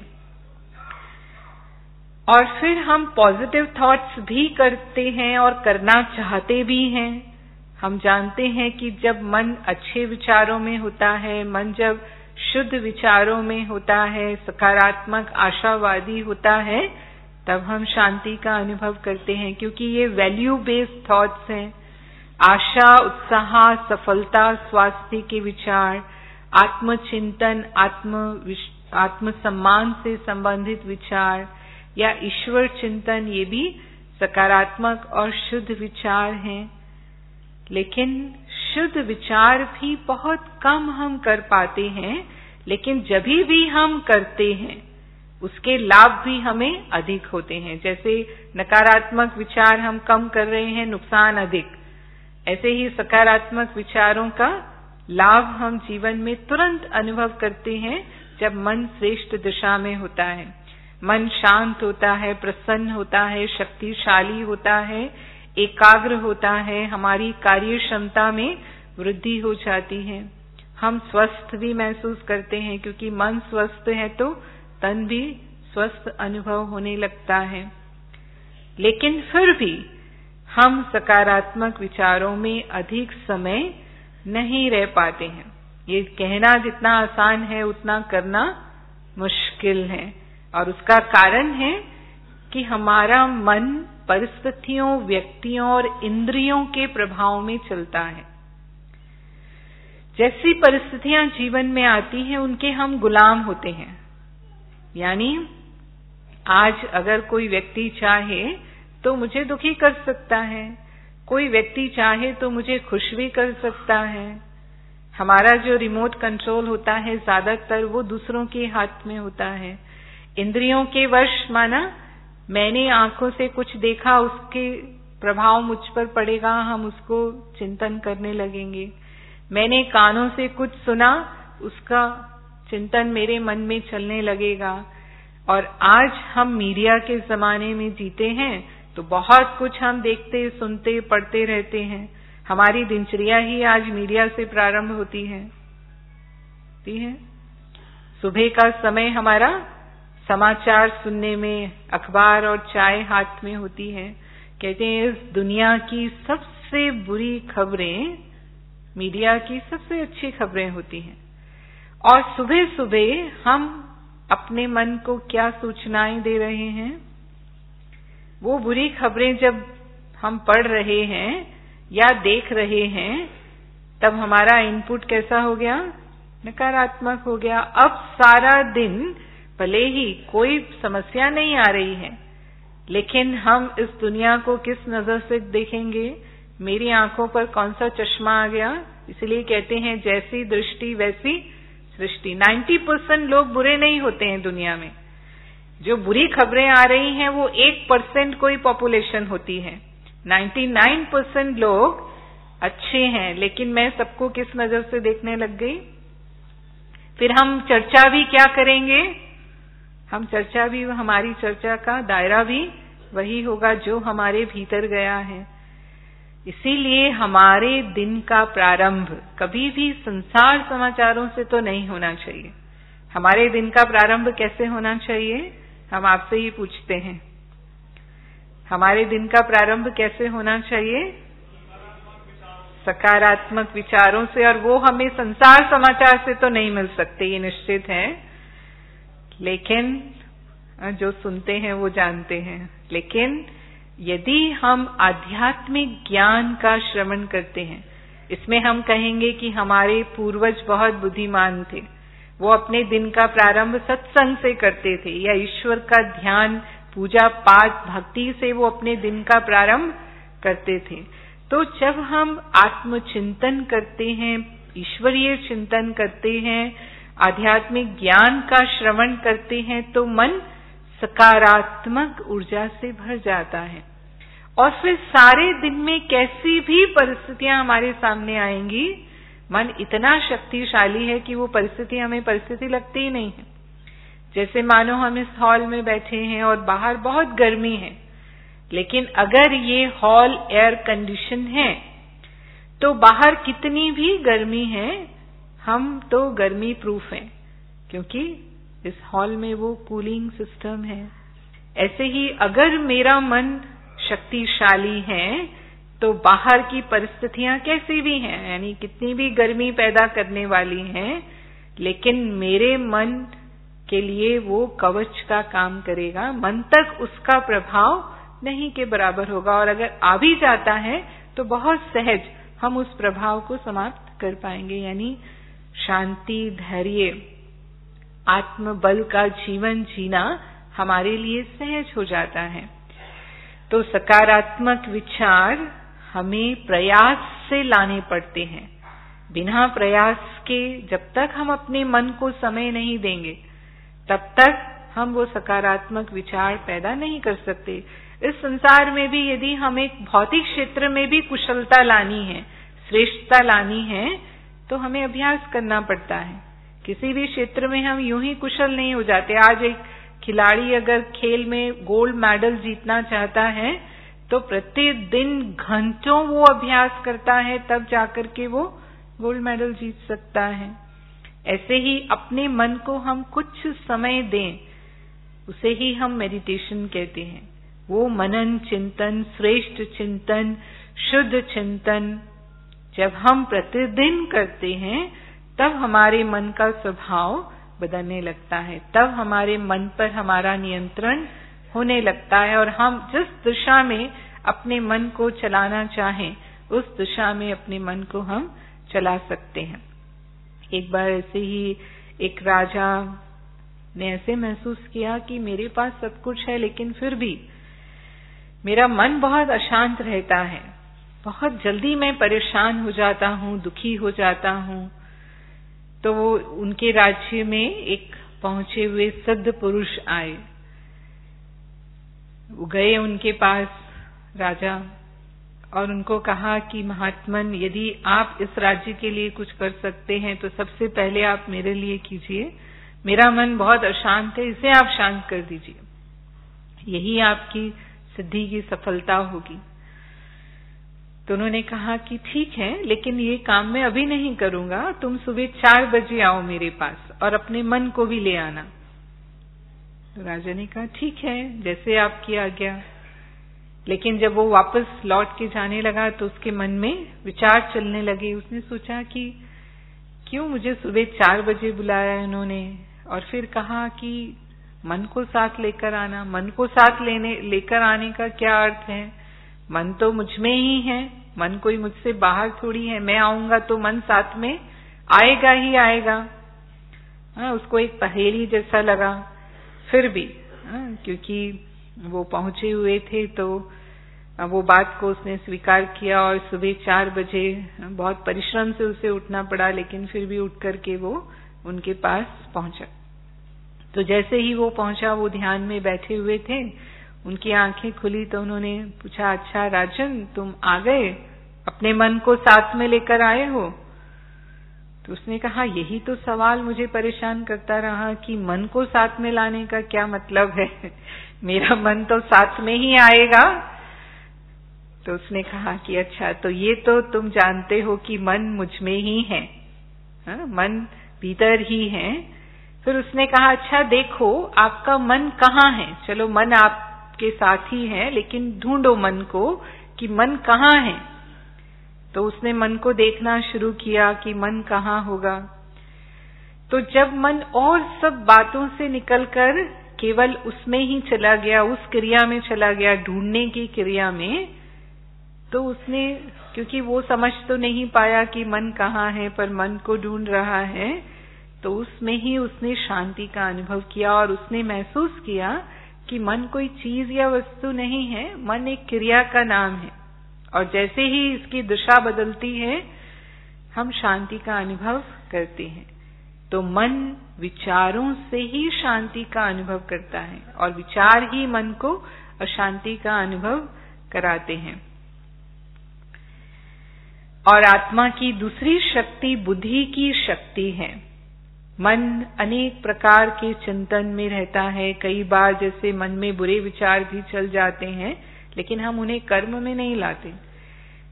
और फिर हम पॉजिटिव थॉट्स भी करते हैं और करना चाहते भी हैं। हम जानते हैं कि जब मन अच्छे विचारों में होता है, मन जब शुद्ध विचारों में होता है, सकारात्मक आशावादी होता है, तब हम शांति का अनुभव करते हैं, क्योंकि ये वैल्यू बेस्ड थॉट्स हैं। आशा, उत्साह, सफलता, स्वास्थ्य के विचार, आत्मचिंतन, आत्मसम्मान से संबंधित विचार या ईश्वर चिंतन, ये भी सकारात्मक और शुद्ध विचार हैं। लेकिन शुद्ध विचार भी बहुत कम हम कर पाते हैं, लेकिन जब भी हम करते हैं उसके लाभ भी हमें अधिक होते हैं। जैसे नकारात्मक विचार हम कम कर रहे हैं, नुकसान अधिक, ऐसे ही सकारात्मक विचारों का लाभ हम जीवन में तुरंत अनुभव करते हैं जब मन श्रेष्ठ दिशा में होता है। मन शांत होता है, प्रसन्न होता है, शक्तिशाली होता है, एकाग्र होता है, हमारी कार्य क्षमता में वृद्धि हो जाती है। हम स्वस्थ भी महसूस करते हैं, क्योंकि मन स्वस्थ है तो तन भी स्वस्थ अनुभव होने लगता है। लेकिन फिर भी हम सकारात्मक विचारों में अधिक समय नहीं रह पाते हैं। ये कहना जितना आसान है उतना करना मुश्किल है, और उसका कारण है कि हमारा मन परिस्थितियों, व्यक्तियों और इंद्रियों के प्रभाव में चलता है। जैसी परिस्थितियां जीवन में आती हैं उनके हम गुलाम होते हैं। यानी आज अगर कोई व्यक्ति चाहे तो मुझे दुखी कर सकता है, कोई व्यक्ति चाहे तो मुझे खुश भी कर सकता है। हमारा जो रिमोट कंट्रोल होता है ज्यादातर वो दूसरों के हाथ में होता है। इंद्रियों के वश, माना मैंने आंखों से कुछ देखा, उसके प्रभाव मुझ पर पड़ेगा, हम उसको चिंतन करने लगेंगे। मैंने कानों से कुछ सुना, उसका चिंतन मेरे मन में चलने लगेगा। और आज हम मीडिया के जमाने में जीते हैं तो बहुत कुछ हम देखते, सुनते, पढ़ते रहते हैं। हमारी दिनचर्या ही आज मीडिया से प्रारंभ होती है। सुबह का समय हमारा समाचार सुनने में, अखबार और चाय हाथ में होती है। कहते हैं इस दुनिया की सबसे बुरी खबरें मीडिया की सबसे अच्छी खबरें होती हैं। और सुबह सुबह हम अपने मन को क्या सूचनाएं दे रहे हैं? वो बुरी खबरें जब हम पढ़ रहे हैं या देख रहे हैं, तब हमारा इनपुट कैसा हो गया? नकारात्मक हो गया। अब सारा दिन भले ही कोई समस्या नहीं आ रही है, लेकिन हम इस दुनिया को किस नजर से देखेंगे? मेरी आंखों पर कौन सा चश्मा आ गया? इसलिए कहते हैं जैसी दृष्टि वैसी सृष्टि। 90% लोग बुरे नहीं होते हैं दुनिया में। जो बुरी खबरें आ रही हैं वो 1% कोई पॉपुलेशन होती है। 99% लोग अच्छे हैं, लेकिन मैं सबको किस नजर से देखने लग गई? फिर हम चर्चा भी क्या करेंगे? हमारी चर्चा का दायरा भी वही होगा जो हमारे भीतर गया है। इसीलिए हमारे दिन का प्रारंभ कभी भी संसार समाचारों से तो नहीं होना चाहिए। हमारे दिन का प्रारंभ कैसे होना चाहिए? हम आपसे ही पूछते हैं। हमारे दिन का प्रारंभ कैसे होना चाहिए? सकारात्मक विचारों से, और वो हमें संसार समाचार से तो नहीं मिल सकते, ये निश्चित है। लेकिन जो सुनते हैं वो जानते हैं। लेकिन यदि हम आध्यात्मिक ज्ञान का श्रवण करते हैं, इसमें हम कहेंगे कि हमारे पूर्वज बहुत बुद्धिमान थे। वो अपने दिन का प्रारंभ सत्संग से करते थे, या ईश्वर का ध्यान, पूजा पाठ, भक्ति से वो अपने दिन का प्रारंभ करते थे। तो जब हम आत्मचिंतन करते हैं, ईश्वरीय चिंतन करते हैं, आध्यात्मिक ज्ञान का श्रवण करते हैं, तो मन सकारात्मक ऊर्जा से भर जाता है। और फिर सारे दिन में कैसी भी परिस्थितियां हमारे सामने आएंगी, मन इतना शक्तिशाली है कि वो परिस्थिति हमें परिस्थिति लगती ही नहीं है। जैसे मानो हम इस हॉल में बैठे हैं और बाहर बहुत गर्मी है, लेकिन अगर ये हॉल एयर कंडीशन है तो बाहर कितनी भी गर्मी है, हम तो गर्मी प्रूफ हैं, क्योंकि इस हॉल में वो कूलिंग सिस्टम है। ऐसे ही अगर मेरा मन शक्तिशाली है तो बाहर की परिस्थितियां कैसी भी हैं, यानी कितनी भी गर्मी पैदा करने वाली हैं, लेकिन मेरे मन के लिए वो कवच का काम करेगा। मन तक उसका प्रभाव नहीं के बराबर होगा, और अगर आ भी जाता है तो बहुत सहज हम उस प्रभाव को समाप्त कर पाएंगे। यानी शांति, धैर्य, आत्मबल का जीवन जीना हमारे लिए सहज हो जाता है। तो सकारात्मक विचार हमें प्रयास से लाने पड़ते हैं। बिना प्रयास के जब तक हम अपने मन को समय नहीं देंगे तब तक हम वो सकारात्मक विचार पैदा नहीं कर सकते। इस संसार में भी यदि हम एक भौतिक क्षेत्र में भी कुशलता लानी है, श्रेष्ठता लानी है, तो हमें अभ्यास करना पड़ता है। किसी भी क्षेत्र में हम यूं ही कुशल नहीं हो जाते। आज एक खिलाड़ी अगर खेल में गोल्ड मेडल जीतना चाहता है तो प्रतिदिन घंटों वो अभ्यास करता है, तब जाकर के वो गोल्ड मेडल जीत सकता है। ऐसे ही अपने मन को हम कुछ समय दें, उसे ही हम मेडिटेशन कहते हैं। वो मनन चिंतन, श्रेष्ठ चिंतन, शुद्ध चिंतन जब हम प्रतिदिन करते हैं तब हमारे मन का स्वभाव बदलने लगता है, तब हमारे मन पर हमारा नियंत्रण होने लगता है, और हम जिस दिशा में अपने मन को चलाना चाहें उस दिशा में अपने मन को हम चला सकते हैं। एक बार ऐसे ही एक राजा ने ऐसे महसूस किया कि मेरे पास सब कुछ है लेकिन फिर भी मेरा मन बहुत अशांत रहता है, बहुत जल्दी मैं परेशान हो जाता हूँ, दुखी हो जाता हूँ। तो वो उनके राज्य में एक पहुंचे हुए सिद्ध पुरुष आए। वो गए उनके पास राजा और उनको कहा कि महात्मन, यदि आप इस राज्य के लिए कुछ कर सकते हैं तो सबसे पहले आप मेरे लिए कीजिए। मेरा मन बहुत अशांत है, इसे आप शांत कर दीजिए, यही आपकी सिद्धि की सफलता होगी। तो उन्होंने कहा कि ठीक है, लेकिन ये काम मैं अभी नहीं करूंगा, तुम सुबह 4 बजे आओ मेरे पास और अपने मन को भी ले आना। तो राजा ने कहा ठीक है, जैसे आपकी आज्ञा। लेकिन जब वो वापस लौट के जाने लगा तो उसके मन में विचार चलने लगे। उसने सोचा कि क्यों मुझे सुबह 4 बजे बुलाया इन्होंने, और फिर कहा कि मन को साथ लेकर आना। मन को साथ लेकर आने का क्या अर्थ है? मन तो मुझ में ही है, मन कोई मुझसे बाहर थोड़ी है। मैं आऊंगा तो मन साथ में आएगा ही आएगा। उसको एक पहेली जैसा लगा। फिर भी क्योंकि वो पहुंचे हुए थे तो वो बात को उसने स्वीकार किया, और सुबह 4 बजे बहुत परिश्रम से उसे उठना पड़ा, लेकिन फिर भी उठ करके वो उनके पास पहुंचा। तो जैसे ही वो पहुंचा, वो ध्यान में बैठे हुए थे, उनकी आंखें खुली तो उन्होंने पूछा, अच्छा राजन, तुम आ गए, अपने मन को साथ में लेकर आए हो? तो उसने कहा यही तो सवाल मुझे परेशान करता रहा कि मन को साथ में लाने का क्या मतलब है? मेरा मन तो साथ में ही आएगा। तो उसने कहा कि अच्छा, तो ये तो तुम जानते हो कि मन मुझ में ही है, मन भीतर ही है। फिर उसने कहा अच्छा देखो, आपका मन कहाँ है? चलो मन आपके साथ ही है, लेकिन ढूंढो मन को कि मन कहाँ है। तो उसने मन को देखना शुरू किया कि मन कहाँ होगा। तो जब मन और सब बातों से निकलकर केवल उसमें ही चला गया, उस क्रिया में चला गया, ढूंढने की क्रिया में, तो उसने, क्योंकि वो समझ तो नहीं पाया कि मन कहाँ है, पर मन को ढूंढ रहा है, तो उसमें ही उसने शांति का अनुभव किया, और उसने महसूस किया कि मन कोई चीज या वस्तु नहीं है, मन एक क्रिया का नाम है, और जैसे ही इसकी दिशा बदलती है हम शांति का अनुभव करते हैं। तो मन विचारों से ही शांति का अनुभव करता है, और विचार ही मन को अशांति का अनुभव कराते हैं। और आत्मा की दूसरी शक्ति बुद्धि की शक्ति है। मन अनेक प्रकार के चिंतन में रहता है। कई बार जैसे मन में बुरे विचार भी चल जाते हैं, लेकिन हम उन्हें कर्म में नहीं लाते,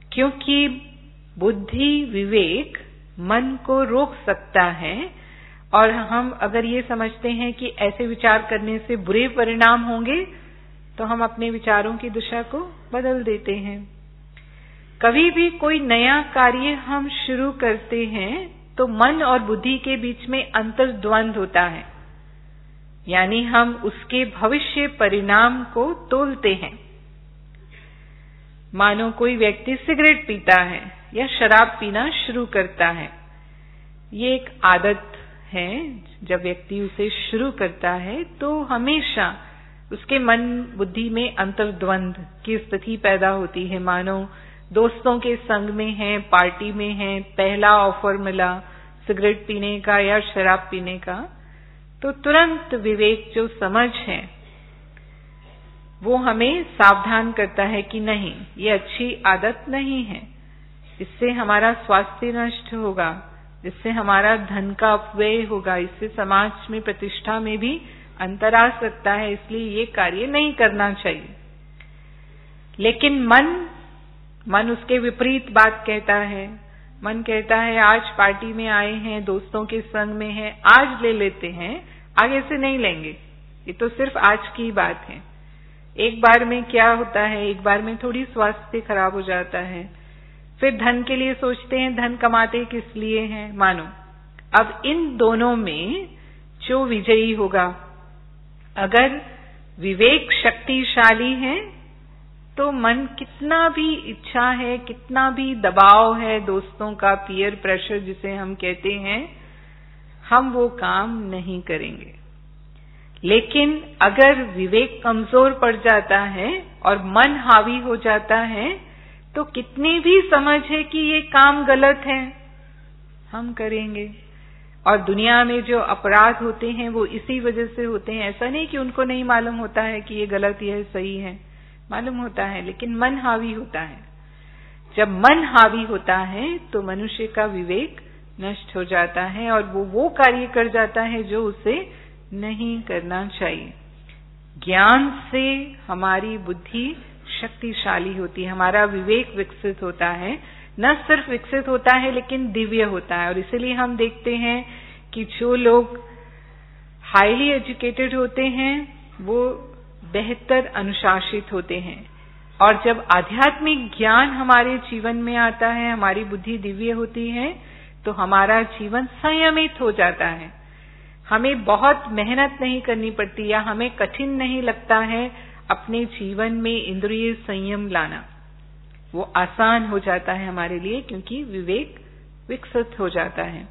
क्योंकि बुद्धि विवेक मन को रोक सकता है और हम अगर ये समझते हैं कि ऐसे विचार करने से बुरे परिणाम होंगे, तो हम अपने विचारों की दिशा को बदल देते हैं। कभी भी कोई नया कार्य हम शुरू करते हैं तो मन और बुद्धि के बीच में अंतर्द्वंद होता है, यानी हम उसके भविष्य परिणाम को तोलते हैं। मानो कोई व्यक्ति सिगरेट पीता है या शराब पीना शुरू करता है, ये एक आदत है। जब व्यक्ति उसे शुरू करता है तो हमेशा उसके मन बुद्धि में अंतर्द्वंद की स्थिति पैदा होती है। मानो दोस्तों के संग में है, पार्टी में है, पहला ऑफर मिला सिगरेट पीने का या शराब पीने का, तो तुरंत विवेक जो समझ है वो हमें सावधान करता है कि नहीं, ये अच्छी आदत नहीं है, इससे हमारा स्वास्थ्य नष्ट होगा, इससे हमारा धन का अपव्यय होगा, इससे समाज में प्रतिष्ठा में भी अंतर आ सकता है, इसलिए ये कार्य नहीं करना चाहिए। लेकिन मन उसके विपरीत बात कहता है। मन कहता है आज पार्टी में आए हैं, दोस्तों के संग में है, आज ले लेते हैं, आगे से नहीं लेंगे, ये तो सिर्फ आज की बात है। एक बार में क्या होता है, एक बार में थोड़ी स्वास्थ्य खराब हो जाता है। फिर धन के लिए सोचते हैं, धन कमाते किस लिए हैं। मानो अब इन दोनों में जो विजयी होगा, अगर विवेक शक्तिशाली है तो मन कितना भी इच्छा है, कितना भी दबाव है दोस्तों का, पीयर प्रेशर जिसे हम कहते हैं, हम वो काम नहीं करेंगे। लेकिन अगर विवेक कमजोर पड़ जाता है और मन हावी हो जाता है तो कितनी भी समझ है कि ये काम गलत है, हम करेंगे। और दुनिया में जो अपराध होते हैं वो इसी वजह से होते हैं। ऐसा नहीं कि उनको नहीं मालूम होता है कि ये गलत है सही है, मालूम होता है, लेकिन मन हावी होता है। जब मन हावी होता है तो मनुष्य का विवेक नष्ट हो जाता है और वो कार्य कर जाता है जो उसे नहीं करना चाहिए। ज्ञान से हमारी बुद्धि शक्तिशाली होती है, हमारा विवेक विकसित होता है, न सिर्फ विकसित होता है लेकिन दिव्य होता है। और इसलिए हम देखते हैं कि जो लोग हाईली एजुकेटेड होते हैं वो बेहतर अनुशासित होते हैं। और जब आध्यात्मिक ज्ञान हमारे जीवन में आता है, हमारी बुद्धि दिव्य होती है, तो हमारा जीवन संयमित हो जाता है। हमें बहुत मेहनत नहीं करनी पड़ती या हमें कठिन नहीं लगता है अपने जीवन में इंद्रिय संयम लाना। वो आसान हो जाता है हमारे लिए, क्योंकि विवेक विकसित हो जाता है।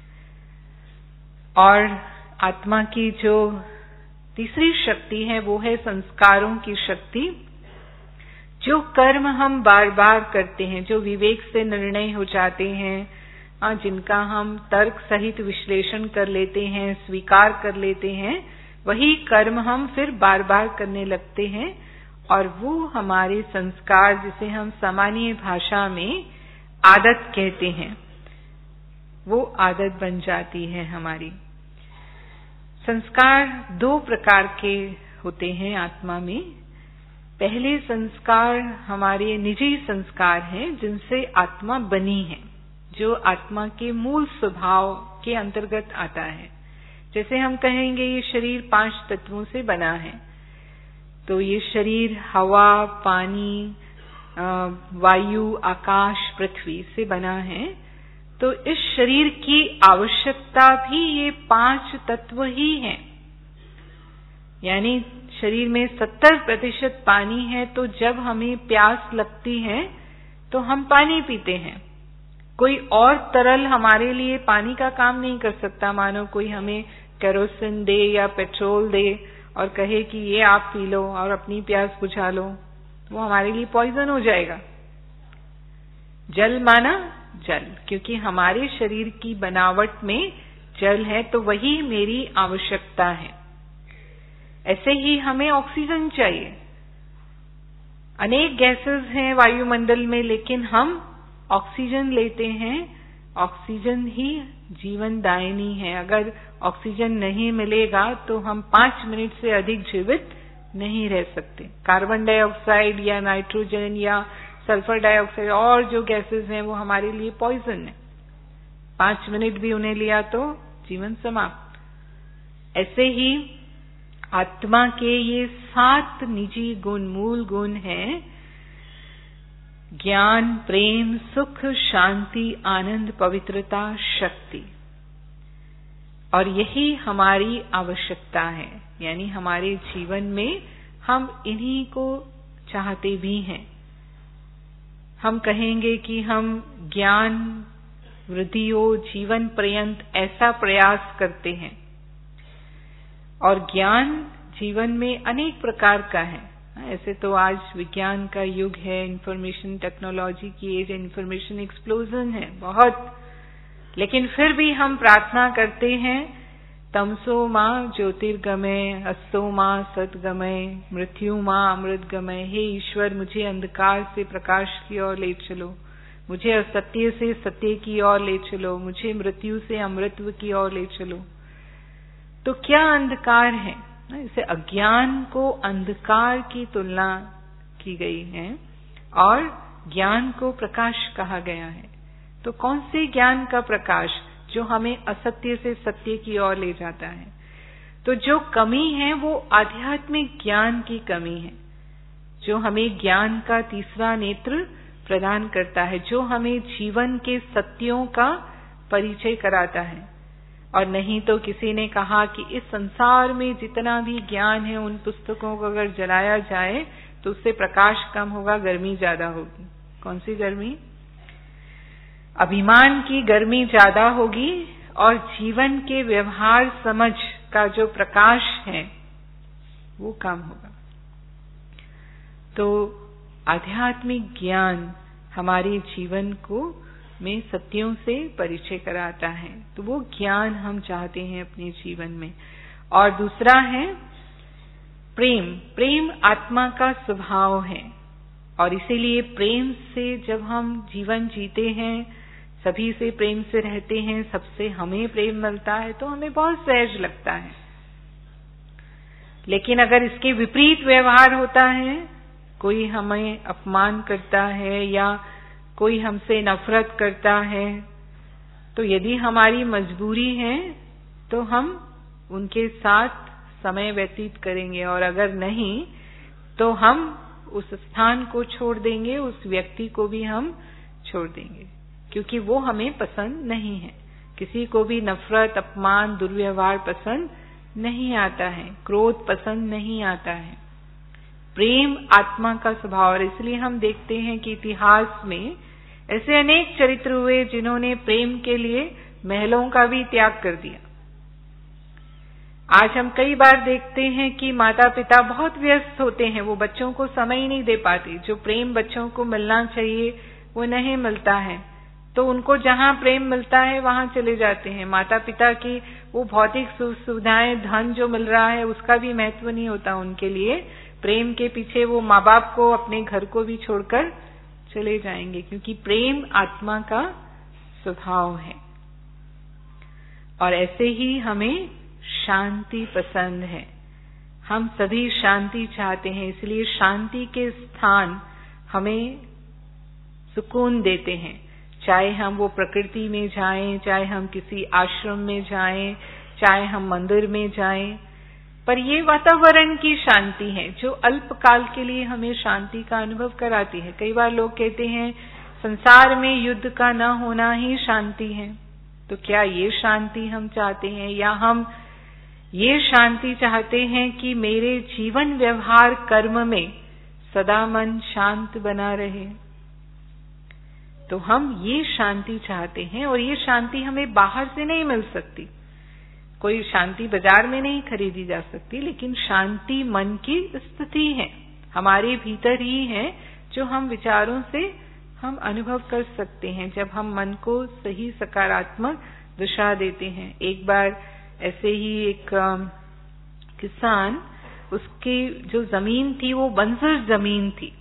और आत्मा की जो तीसरी शक्ति है वो है संस्कारों की शक्ति। जो कर्म हम बार बार करते हैं, जो विवेक से निर्णय हो जाते हैं, जिनका हम तर्क सहित विश्लेषण कर लेते हैं, स्वीकार कर लेते हैं, वही कर्म हम फिर बार बार करने लगते हैं और वो हमारे संस्कार, जिसे हम सामान्य भाषा में आदत कहते हैं, वो आदत बन जाती है हमारी। संस्कार दो प्रकार के होते हैं आत्मा में। पहले संस्कार हमारे निजी संस्कार हैं जिनसे आत्मा बनी है, जो आत्मा के मूल स्वभाव के अंतर्गत आता है। जैसे हम कहेंगे ये शरीर 5 तत्वों से बना है, तो ये शरीर हवा, पानी, वायु, आकाश, पृथ्वी से बना है। तो इस शरीर की आवश्यकता भी ये 5 तत्व ही हैं। यानी शरीर में 70% पानी है, तो जब हमें प्यास लगती है तो हम पानी पीते हैं। कोई और तरल हमारे लिए पानी का काम नहीं कर सकता। मानो कोई हमें केरोसिन दे या पेट्रोल दे और कहे कि ये आप पी लो और अपनी प्यास बुझा लो, वो हमारे लिए पॉइजन हो जाएगा। जल माना जल, क्योंकि हमारे शरीर की बनावट में जल है, तो वही मेरी आवश्यकता है। ऐसे ही हमें ऑक्सीजन चाहिए। अनेक गैसेस हैं वायुमंडल में, लेकिन हम ऑक्सीजन लेते हैं। ऑक्सीजन ही जीवनदायिनी है। अगर ऑक्सीजन नहीं मिलेगा तो हम 5 मिनट से अधिक जीवित नहीं रह सकते। कार्बन डाइऑक्साइड या नाइट्रोजन या सल्फर डाइऑक्साइड और जो गैसेस हैं वो हमारे लिए पॉइजन है। 5 मिनट भी उन्हें लिया तो जीवन समाप्त। ऐसे ही आत्मा के ये 7 निजी गुण, मूल गुण हैं, ज्ञान, प्रेम, सुख, शांति, आनंद, पवित्रता, शक्ति। और यही हमारी आवश्यकता है, यानी हमारे जीवन में हम इन्हीं को चाहते भी हैं। हम कहेंगे कि हम ज्ञान वृद्धि हो जीवन पर्यंत ऐसा प्रयास करते हैं। और ज्ञान जीवन में अनेक प्रकार का है। ऐसे तो आज विज्ञान का युग है, इंफॉर्मेशन टेक्नोलॉजी की एज, इंफॉर्मेशन एक्सप्लोजन है बहुत, लेकिन फिर भी हम प्रार्थना करते हैं, तमसो मां ज्योतिर्गमय, अस्तो मां सद्गमय, मृत्यु मां अमृतगमय। हे ईश्वर, मुझे अंधकार से प्रकाश की ओर ले चलो, मुझे असत्य से सत्य की ओर ले चलो, मुझे मृत्यु से अमृतत्व की ओर ले चलो। तो क्या अंधकार है? इसे अज्ञान को अंधकार की तुलना की गई है और ज्ञान को प्रकाश कहा गया है। तो कौन से ज्ञान का प्रकाश? जो हमें असत्य से सत्य की ओर ले जाता है। तो जो कमी है वो आध्यात्मिक ज्ञान की कमी है, जो हमें ज्ञान का तीसरा नेत्र प्रदान करता है, जो हमें जीवन के सत्यों का परिचय कराता है। और नहीं तो किसी ने कहा कि इस संसार में जितना भी ज्ञान है उन पुस्तकों को अगर जलाया जाए तो उससे प्रकाश कम होगा, गर्मी ज्यादा होगी। कौन सी गर्मी? अभिमान की गर्मी ज्यादा होगी और जीवन के व्यवहार समझ का जो प्रकाश है वो कम होगा। तो आध्यात्मिक ज्ञान हमारे जीवन को में सत्यों से परिचय कराता है। तो वो ज्ञान हम चाहते हैं अपने जीवन में। और दूसरा है प्रेम। प्रेम आत्मा का स्वभाव है और इसीलिए प्रेम से जब हम जीवन जीते हैं, सभी से प्रेम से रहते हैं, सबसे हमें प्रेम मिलता है तो हमें बहुत सहज लगता है। लेकिन अगर इसके विपरीत व्यवहार होता है, कोई हमें अपमान करता है या कोई हमसे नफरत करता है, तो यदि हमारी मजबूरी है तो हम उनके साथ समय व्यतीत करेंगे, और अगर नहीं तो हम उस स्थान को छोड़ देंगे, उस व्यक्ति को भी हम छोड़ देंगे, क्योंकि वो हमें पसंद नहीं है। किसी को भी नफरत, अपमान, दुर्व्यवहार पसंद नहीं आता है, क्रोध पसंद नहीं आता है। प्रेम आत्मा का स्वभाव। और इसलिए हम देखते हैं कि इतिहास में ऐसे अनेक चरित्र हुए जिन्होंने प्रेम के लिए महलों का भी त्याग कर दिया। आज हम कई बार देखते हैं कि माता पिता बहुत व्यस्त होते हैं, वो बच्चों को समय ही नहीं दे पाते। जो प्रेम बच्चों को मिलना चाहिए वो नहीं मिलता है, तो उनको जहां प्रेम मिलता है वहां चले जाते हैं। माता पिता की वो भौतिक सुविधाएं, धन जो मिल रहा है उसका भी महत्व नहीं होता उनके लिए। प्रेम के पीछे वो माँ बाप को, अपने घर को भी छोड़कर चले जाएंगे, क्योंकि प्रेम आत्मा का स्वभाव है। और ऐसे ही हमें शांति पसंद है। हम सभी शांति चाहते हैं, इसलिए शांति के स्थान हमें सुकून देते हैं। चाहे हम वो प्रकृति में जाएं, चाहे हम किसी आश्रम में जाएं, चाहे हम मंदिर में जाएं, पर ये वातावरण की शांति है जो अल्पकाल के लिए हमें शांति का अनुभव कराती है। कई बार लोग कहते हैं संसार में युद्ध का न होना ही शांति है। तो क्या ये शांति हम चाहते हैं, या हम ये शांति चाहते हैं कि मेरे जीवन व्यवहार कर्म में सदा मन शांत बना रहे? तो हम ये शांति चाहते हैं, और ये शांति हमें बाहर से नहीं मिल सकती। कोई शांति बाजार में नहीं खरीदी जा सकती, लेकिन शांति मन की स्थिति है, हमारे भीतर ही है, जो हम विचारों से हम अनुभव कर सकते हैं जब हम मन को सही सकारात्मक दिशा देते हैं। एक बार ऐसे ही एक किसान, उसकी जो जमीन थी वो बंजर जमीन थी।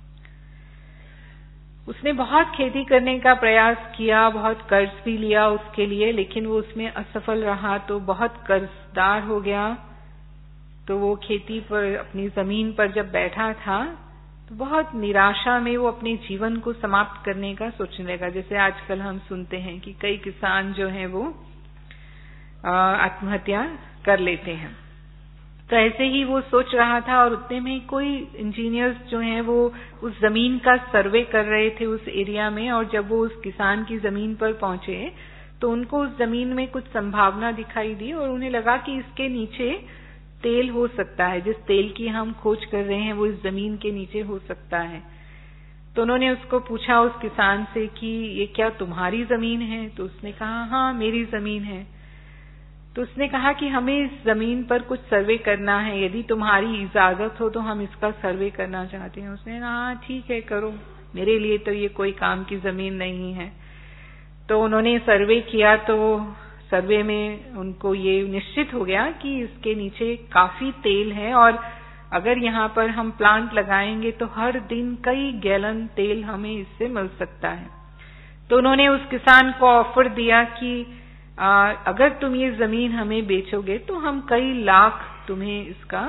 उसने बहुत खेती करने का प्रयास किया, बहुत कर्ज भी लिया उसके लिए, लेकिन वो उसमें असफल रहा, तो बहुत कर्जदार हो गया। तो वो खेती पर, अपनी जमीन पर जब बैठा था तो बहुत निराशा में वो अपने जीवन को समाप्त करने का सोचने लगा। जैसे आजकल हम सुनते हैं कि कई किसान जो हैं वो आत्महत्या कर लेते हैं। तो ऐसे ही वो सोच रहा था और उतने में कोई इंजीनियर्स जो हैं वो उस जमीन का सर्वे कर रहे थे उस एरिया में, और जब वो उस किसान की जमीन पर पहुंचे तो उनको उस जमीन में कुछ संभावना दिखाई दी और उन्हें लगा कि इसके नीचे तेल हो सकता है, जिस तेल की हम खोज कर रहे हैं वो इस जमीन के नीचे हो सकता है। तो उन्होंने उसको पूछा उस किसान से कि ये क्या तुम्हारी जमीन है? तो उसने कहा हाँ मेरी जमीन है। तो उसने कहा कि हमें इस जमीन पर कुछ सर्वे करना है, यदि तुम्हारी इजाजत हो तो हम इसका सर्वे करना चाहते हैं। उसने कहा हाँ ठीक है करो, मेरे लिए तो ये कोई काम की जमीन नहीं है। तो उन्होंने सर्वे किया तो सर्वे में उनको ये निश्चित हो गया कि इसके नीचे काफी तेल है और अगर यहाँ पर हम प्लांट लगाएंगे तो हर दिन कई गैलन तेल हमें इससे मिल सकता है। तो उन्होंने उस किसान को ऑफर दिया कि अगर तुम ये जमीन हमें बेचोगे तो हम कई लाख तुम्हें इसका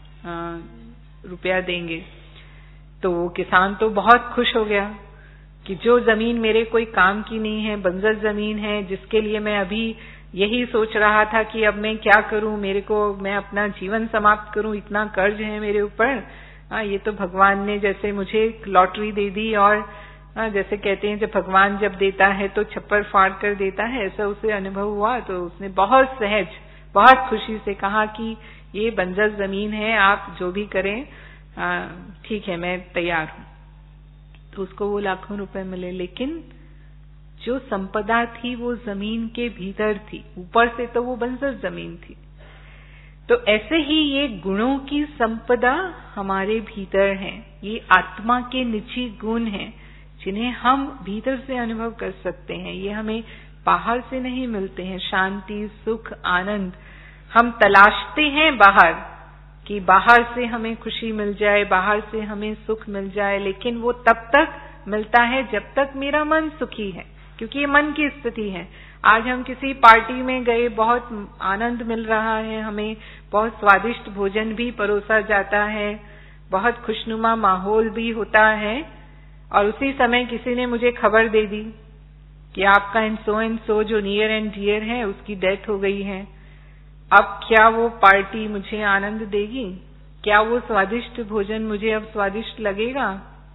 रुपया देंगे। तो वो किसान तो बहुत खुश हो गया कि जो जमीन मेरे कोई काम की नहीं है, बंजर जमीन है, जिसके लिए मैं अभी यही सोच रहा था कि अब मैं क्या करूं, मैं अपना जीवन समाप्त करूं, इतना कर्ज है मेरे ऊपर। ये तो भगवान ने जैसे मुझे लॉटरी दे दी, और जैसे कहते हैं जब भगवान जब देता है तो छप्पर फाड़ कर देता है, ऐसा उसे अनुभव हुआ। तो उसने बहुत सहज, बहुत खुशी से कहा कि ये बंजर जमीन है, आप जो भी करें ठीक है, मैं तैयार हूं। तो उसको वो लाखों रुपए मिले, लेकिन जो संपदा थी वो जमीन के भीतर थी, ऊपर से तो वो बंजर जमीन थी। तो ऐसे ही ये गुणों की संपदा हमारे भीतर है, ये आत्मा के निजी गुण हैं जिन्हें हम भीतर से अनुभव कर सकते हैं। ये हमें बाहर से नहीं मिलते हैं। शांति, सुख, आनंद हम तलाशते हैं बाहर कि बाहर से हमें खुशी मिल जाए, बाहर से हमें सुख मिल जाए, लेकिन वो तब तक मिलता है जब तक मेरा मन सुखी है, क्योंकि ये मन की स्थिति है। आज हम किसी पार्टी में गए, बहुत आनंद मिल रहा है, हमें बहुत स्वादिष्ट भोजन भी परोसा जाता है, बहुत खुशनुमा माहौल भी होता है, और उसी समय किसी ने मुझे खबर दे दी कि आपका एंड सो जो नियर एंड डियर है उसकी डेथ हो गई है। अब क्या वो पार्टी मुझे आनंद देगी? क्या वो स्वादिष्ट भोजन मुझे अब स्वादिष्ट लगेगा?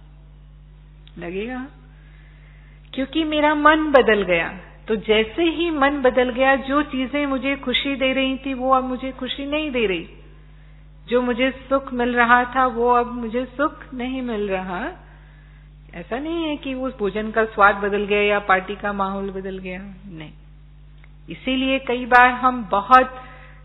क्योंकि मेरा मन बदल गया। तो जैसे ही मन बदल गया, जो चीजें मुझे खुशी दे रही थी वो अब मुझे खुशी नहीं दे रही, जो मुझे सुख मिल रहा था वो अब मुझे सुख नहीं मिल रहा। ऐसा नहीं है कि वो भोजन का स्वाद बदल गया या पार्टी का माहौल बदल गया, नहीं। इसीलिए कई बार हम बहुत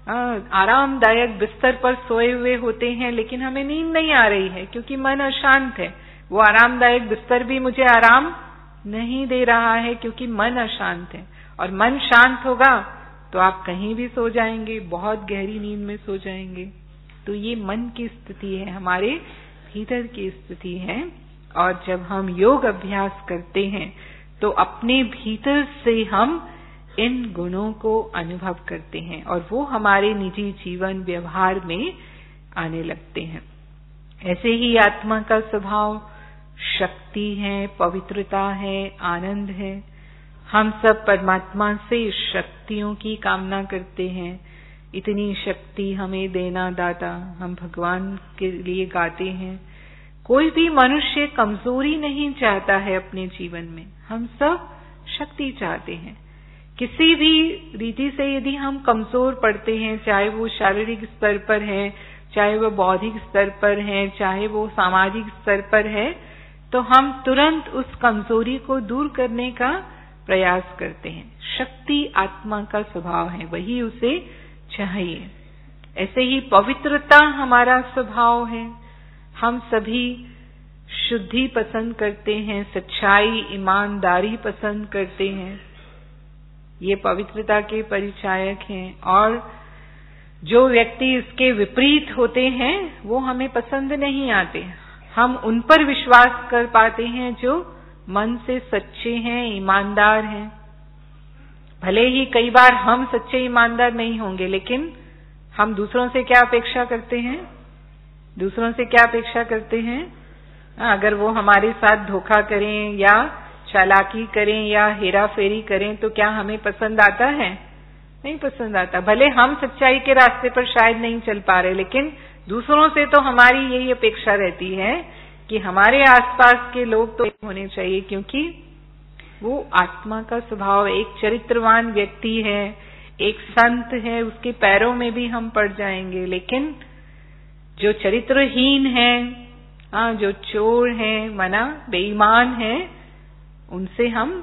आरामदायक बिस्तर पर सोए हुए होते हैं, लेकिन हमें नींद नहीं आ रही है क्योंकि मन अशांत है। वो आरामदायक बिस्तर भी मुझे आराम नहीं दे रहा है क्योंकि मन अशांत है। और मन शांत होगा तो आप कहीं भी सो जाएंगे, बहुत गहरी नींद में सो जाएंगे। तो ये मन की स्थिति है, हमारे भीतर की स्थिति है। और जब हम योग अभ्यास करते हैं तो अपने भीतर से हम इन गुणों को अनुभव करते हैं और वो हमारे निजी जीवन व्यवहार में आने लगते हैं। ऐसे ही आत्मा का स्वभाव शक्ति है, पवित्रता है, आनंद है। हम सब परमात्मा से शक्तियों की कामना करते हैं, इतनी शक्ति हमें देना दाता। हम भगवान के लिए गाते हैं। कोई भी मनुष्य कमजोरी नहीं चाहता है अपने जीवन में, हम सब शक्ति चाहते हैं। किसी भी रीति से यदि हम कमजोर पड़ते हैं, चाहे वो शारीरिक स्तर पर है, चाहे वो बौद्धिक स्तर पर है, चाहे वो सामाजिक स्तर पर है, तो हम तुरंत उस कमजोरी को दूर करने का प्रयास करते हैं। शक्ति आत्मा का स्वभाव है, वही उसे चाहिए। ऐसे ही पवित्रता हमारा स्वभाव है। हम सभी शुद्धि पसंद करते हैं, सच्चाई, ईमानदारी पसंद करते हैं। ये पवित्रता के परिचायक हैं। और जो व्यक्ति इसके विपरीत होते हैं वो हमें पसंद नहीं आते। हम उन पर विश्वास कर पाते हैं जो मन से सच्चे हैं, ईमानदार हैं। भले ही कई बार हम सच्चे ईमानदार नहीं होंगे, लेकिन हम दूसरों से क्या अपेक्षा करते हैं? अगर वो हमारे साथ धोखा करें या चालाकी करें या हेरा फेरी करें तो क्या हमें पसंद आता है? नहीं पसंद आता। भले हम सच्चाई के रास्ते पर शायद नहीं चल पा रहे, लेकिन दूसरों से तो हमारी यही अपेक्षा रहती है कि हमारे आसपास के लोग तो होने चाहिए, क्योंकि वो आत्मा का स्वभाव, एक चरित्रवान व्यक्ति है, एक संत है, उसके पैरों में भी हम पड़ जाएंगे। लेकिन जो चरित्रहीन है, जो चोर है, मना बेईमान है, उनसे हम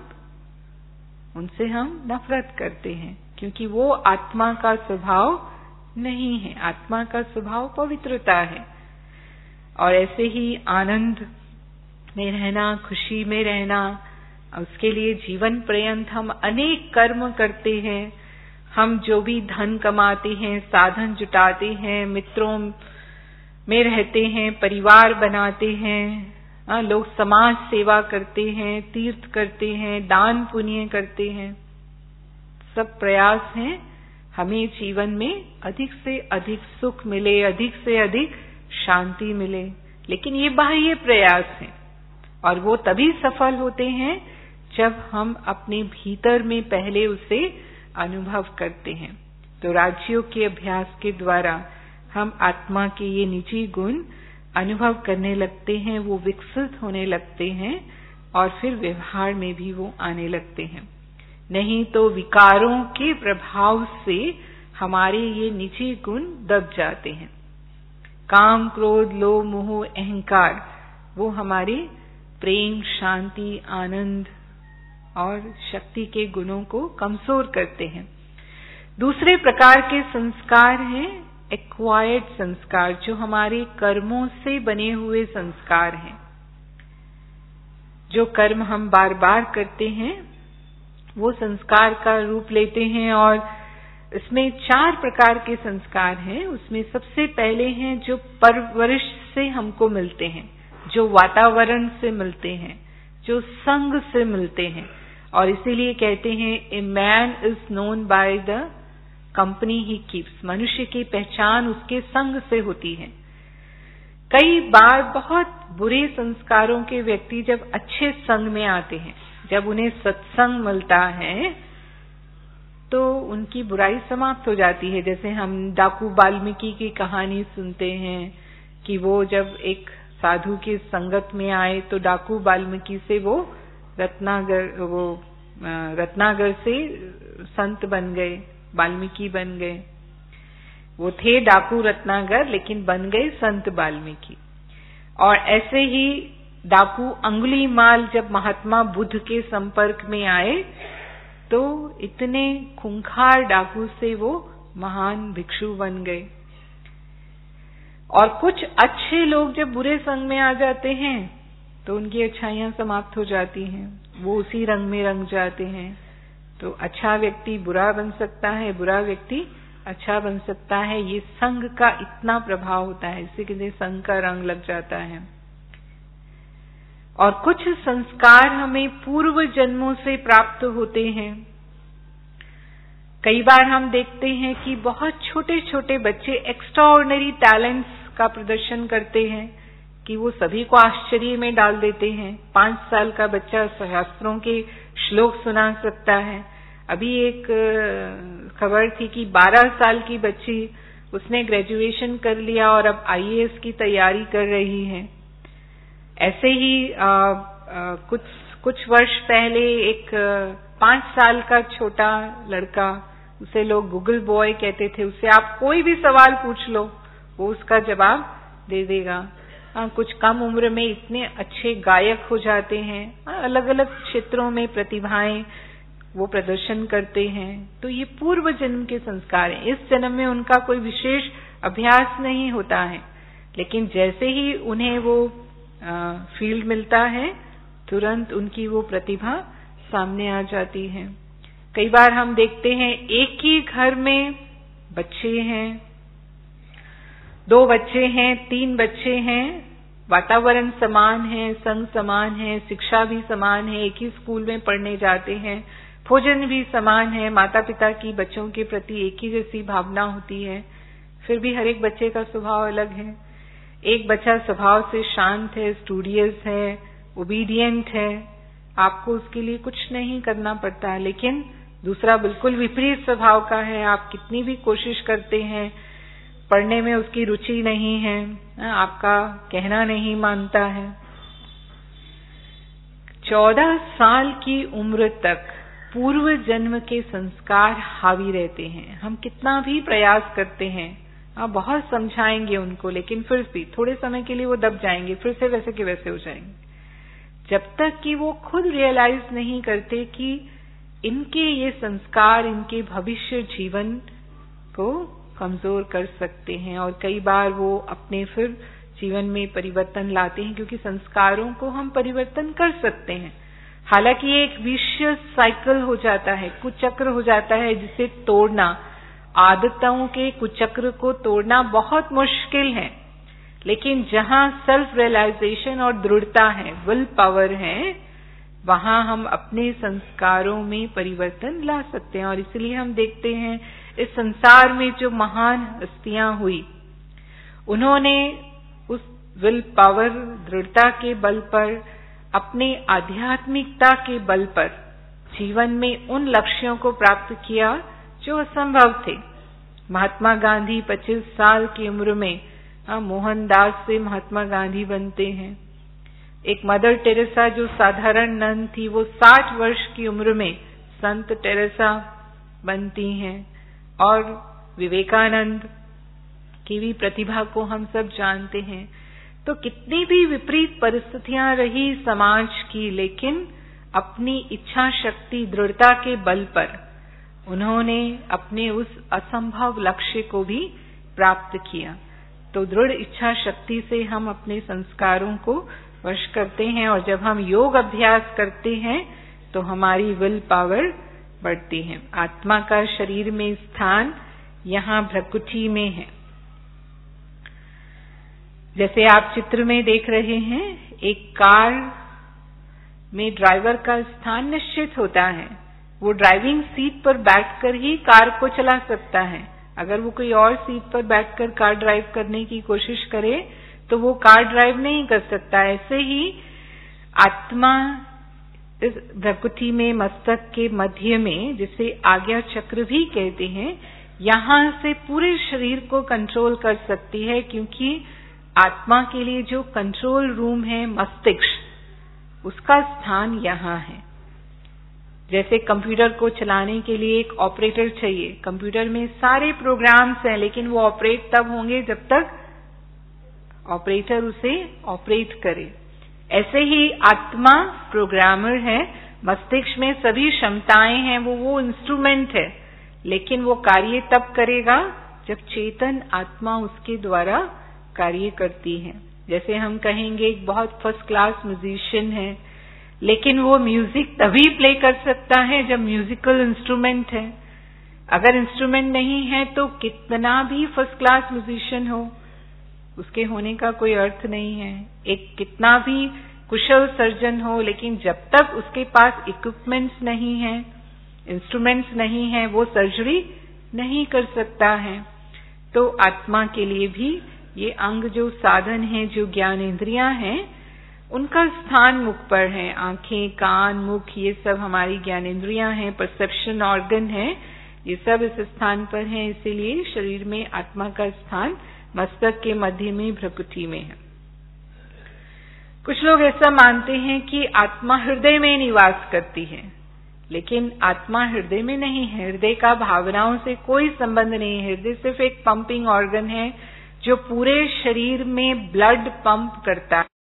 नफरत करते हैं, क्योंकि वो आत्मा का स्वभाव नहीं है। आत्मा का स्वभाव पवित्रता है। और ऐसे ही आनंद में रहना, खुशी में रहना, उसके लिए जीवन पर्यंत हम अनेक कर्म करते हैं। हम जो भी धन कमाते हैं, साधन जुटाते हैं, मित्रों में रहते हैं, परिवार बनाते हैं, लोग समाज सेवा करते हैं, तीर्थ करते हैं, दान पुण्य करते हैं, सब प्रयास हैं हमें जीवन में अधिक से अधिक सुख मिले, अधिक से अधिक शांति मिले। लेकिन ये बाह्य प्रयास हैं और वो तभी सफल होते हैं जब हम अपने भीतर में पहले उसे अनुभव करते हैं। तो राज्यों के अभ्यास के द्वारा हम आत्मा के ये निजी गुण अनुभव करने लगते हैं, वो विकसित होने लगते हैं और फिर व्यवहार में भी वो आने लगते हैं। नहीं तो विकारों के प्रभाव से हमारे ये निजी गुण दब जाते हैं। काम, क्रोध, लोभ, मोह, अहंकार वो हमारे प्रेम, शांति, आनंद और शक्ति के गुणों को कमजोर करते हैं। दूसरे प्रकार के संस्कार हैं एक्वायर्ड संस्कार, जो हमारे कर्मों से बने हुए संस्कार हैं। जो कर्म हम बार बार करते हैं वो संस्कार का रूप लेते हैं और इसमें 4 प्रकार के संस्कार हैं। उसमें सबसे पहले हैं जो परवरिश से हमको मिलते हैं, जो वातावरण से मिलते हैं, जो संग से मिलते हैं। और इसीलिए कहते हैं a man is known by the company he keeps. मनुष्य की पहचान उसके संग से होती है। कई बार बहुत बुरे संस्कारों के व्यक्ति जब अच्छे संग में आते हैं, जब उन्हें सत्संग मिलता है, तो उनकी बुराई समाप्त हो जाती है। जैसे हम डाकू वाल्मीकि की कहानी सुनते हैं कि वो जब एक साधु की संगत में आए तो डाकू वाल्मीकि से वो रत्नागर से संत बन गए, वाल्मीकि बन गए। वो थे डाकू रत्नागर, लेकिन बन गए संत वाल्मीकि। और ऐसे ही डाकू अंगुलीमाल जब महात्मा बुद्ध के संपर्क में आए तो इतने खूंखार डाकू से वो महान भिक्षु बन गए। और कुछ अच्छे लोग जब बुरे संग में आ जाते हैं तो उनकी अच्छाइयां समाप्त हो जाती हैं, वो उसी रंग में रंग जाते हैं। तो अच्छा व्यक्ति बुरा बन सकता है, बुरा व्यक्ति अच्छा बन सकता है। ये संग का इतना प्रभाव होता है, इससे किसी संग का रंग लग जाता है। और कुछ संस्कार हमें पूर्व जन्मों से प्राप्त होते हैं। कई बार हम देखते हैं कि बहुत छोटे छोटे बच्चे एक्स्ट्राऑर्डिनरी टैलेंट्स का प्रदर्शन करते हैं कि वो सभी को आश्चर्य में डाल देते हैं। 5 साल का बच्चा शास्त्रों के श्लोक सुना सकता है। अभी एक खबर थी कि 12 साल की बच्ची, उसने ग्रेजुएशन कर लिया और अब IAS की तैयारी कर रही है। ऐसे ही कुछ वर्ष पहले एक 5 साल का छोटा लड़का, उसे लोग गूगल बॉय कहते थे, उससे आप कोई भी सवाल पूछ लो वो उसका जवाब दे देगा। कुछ कम उम्र में इतने अच्छे गायक हो जाते हैं, अलग अलग क्षेत्रों में प्रतिभाएं वो प्रदर्शन करते हैं। तो ये पूर्व जन्म के संस्कार हैं। इस जन्म में उनका कोई विशेष अभ्यास नहीं होता है, लेकिन जैसे ही उन्हें वो फील्ड मिलता है तुरंत उनकी वो प्रतिभा सामने आ जाती है। कई बार हम देखते हैं एक ही घर में बच्चे हैं, 2 बच्चे हैं, 3 बच्चे हैं, वातावरण समान है, संग समान है, शिक्षा भी समान है, एक ही स्कूल में पढ़ने जाते हैं, भोजन भी समान है, माता पिता की बच्चों के प्रति एक ही जैसी भावना होती है। फिर भी हर एक बच्चे का स्वभाव अलग है। एक बच्चा स्वभाव से शांत है, स्टूडियस है, ओबीडियंट है, आपको उसके लिए कुछ नहीं करना पड़ता, लेकिन दूसरा बिल्कुल विपरीत स्वभाव का है, आप कितनी भी कोशिश करते हैं, पढ़ने में उसकी रुचि नहीं है, आपका कहना नहीं मानता है। 14 साल की उम्र तक पूर्व जन्म के संस्कार हावी रहते हैं। हम कितना भी प्रयास करते हैं, आप बहुत समझाएंगे उनको, लेकिन फिर भी थोड़े समय के लिए वो दब जाएंगे, फिर से वैसे के वैसे हो जाएंगे, जब तक कि वो खुद रियलाइज नहीं करते कि इनके ये संस्कार इनके भविष्य जीवन को कमजोर कर सकते हैं। और कई बार वो अपने फिर जीवन में परिवर्तन लाते हैं, क्योंकि संस्कारों को हम परिवर्तन कर सकते हैं। हालांकि ये एक विशियस साइकिल हो जाता है, कुचक्र हो जाता है, जिसे तोड़ना, आदतों के कुचक्र को तोड़ना बहुत मुश्किल है। लेकिन जहां सेल्फ रियलाइजेशन और दृढ़ता है, विल पावर है, वहां हम अपने संस्कारों में परिवर्तन ला सकते हैं। और इसलिए हम देखते हैं इस संसार में जो महान हस्तियां हुई, उन्होंने उस विल पावर, दृढ़ता के बल पर, अपने आध्यात्मिकता के बल पर जीवन में उन लक्ष्यों को प्राप्त किया जो असंभव थे। महात्मा गांधी 25 साल की उम्र में मोहनदास से महात्मा गांधी बनते हैं। एक मदर टेरेसा जो साधारण नन थी, वो 60 वर्ष की उम्र में संत टेरेसा बनती हैं। और विवेकानंद की भी प्रतिभा को हम सब जानते हैं। तो कितनी भी विपरीत परिस्थितियां रही समाज की, लेकिन अपनी इच्छा शक्ति, दृढ़ता के बल पर उन्होंने अपने उस असंभव लक्ष्य को भी प्राप्त किया। तो दृढ़ इच्छा शक्ति से हम अपने संस्कारों को वश करते हैं, और जब हम योग अभ्यास करते हैं तो हमारी विल पावर बढ़ती है। आत्मा का शरीर में स्थान यहाँ भ्रकुटी में है। जैसे आप चित्र में देख रहे हैं, एक कार में ड्राइवर का स्थान निश्चित होता है। वो ड्राइविंग सीट पर बैठकर ही कार को चला सकता है। अगर वो कोई और सीट पर बैठकर कार ड्राइव करने की कोशिश करे तो वो कार ड्राइव नहीं कर सकता। ऐसे ही आत्मा इस भ्रकुटी में, मस्तक के मध्य में, जिसे आज्ञा चक्र भी कहते हैं, यहां से पूरे शरीर को कंट्रोल कर सकती है, क्योंकि आत्मा के लिए जो कंट्रोल रूम है मस्तिष्क, उसका स्थान यहाँ है। जैसे कंप्यूटर को चलाने के लिए एक ऑपरेटर चाहिए। कंप्यूटर में सारे प्रोग्राम्स हैं, लेकिन वो ऑपरेट तब होंगे जब तक ऑपरेटर उसे ऑपरेट करे। ऐसे ही आत्मा प्रोग्रामर है, मस्तिष्क में सभी क्षमताएं हैं, वो इंस्ट्रूमेंट है, लेकिन वो कार्य तब करेगा जब चेतन आत्मा उसके द्वारा कार्य करती है। जैसे हम कहेंगे एक बहुत फर्स्ट क्लास म्यूजिशियन है, लेकिन वो म्यूजिक तभी प्ले कर सकता है जब म्यूजिकल इंस्ट्रूमेंट है। अगर इंस्ट्रूमेंट नहीं है तो कितना भी फर्स्ट क्लास म्यूजिशियन हो, उसके होने का कोई अर्थ नहीं है। एक कितना भी कुशल सर्जन हो, लेकिन जब तक उसके पास इक्विपमेंट्स नहीं है, इंस्ट्रूमेंट्स नहीं है, वो सर्जरी नहीं कर सकता है। तो आत्मा के लिए भी ये अंग जो साधन है, जो ज्ञानेंद्रियां हैं, उनका स्थान मुख पर है। आंखें, कान, मुख, ये सब हमारी ज्ञानेंद्रियां हैं, परसेप्शन ऑर्गन है, ये सब इस स्थान पर हैं। इसीलिए शरीर में आत्मा का स्थान मस्तक के मध्य में, भ्रकुटी में है। कुछ लोग ऐसा मानते हैं कि आत्मा हृदय में निवास करती है, लेकिन आत्मा हृदय में नहीं है। हृदय का भावनाओं से कोई संबंध नहीं है। हृदय सिर्फ एक पंपिंग ऑर्गन है जो पूरे शरीर में ब्लड पंप करता है।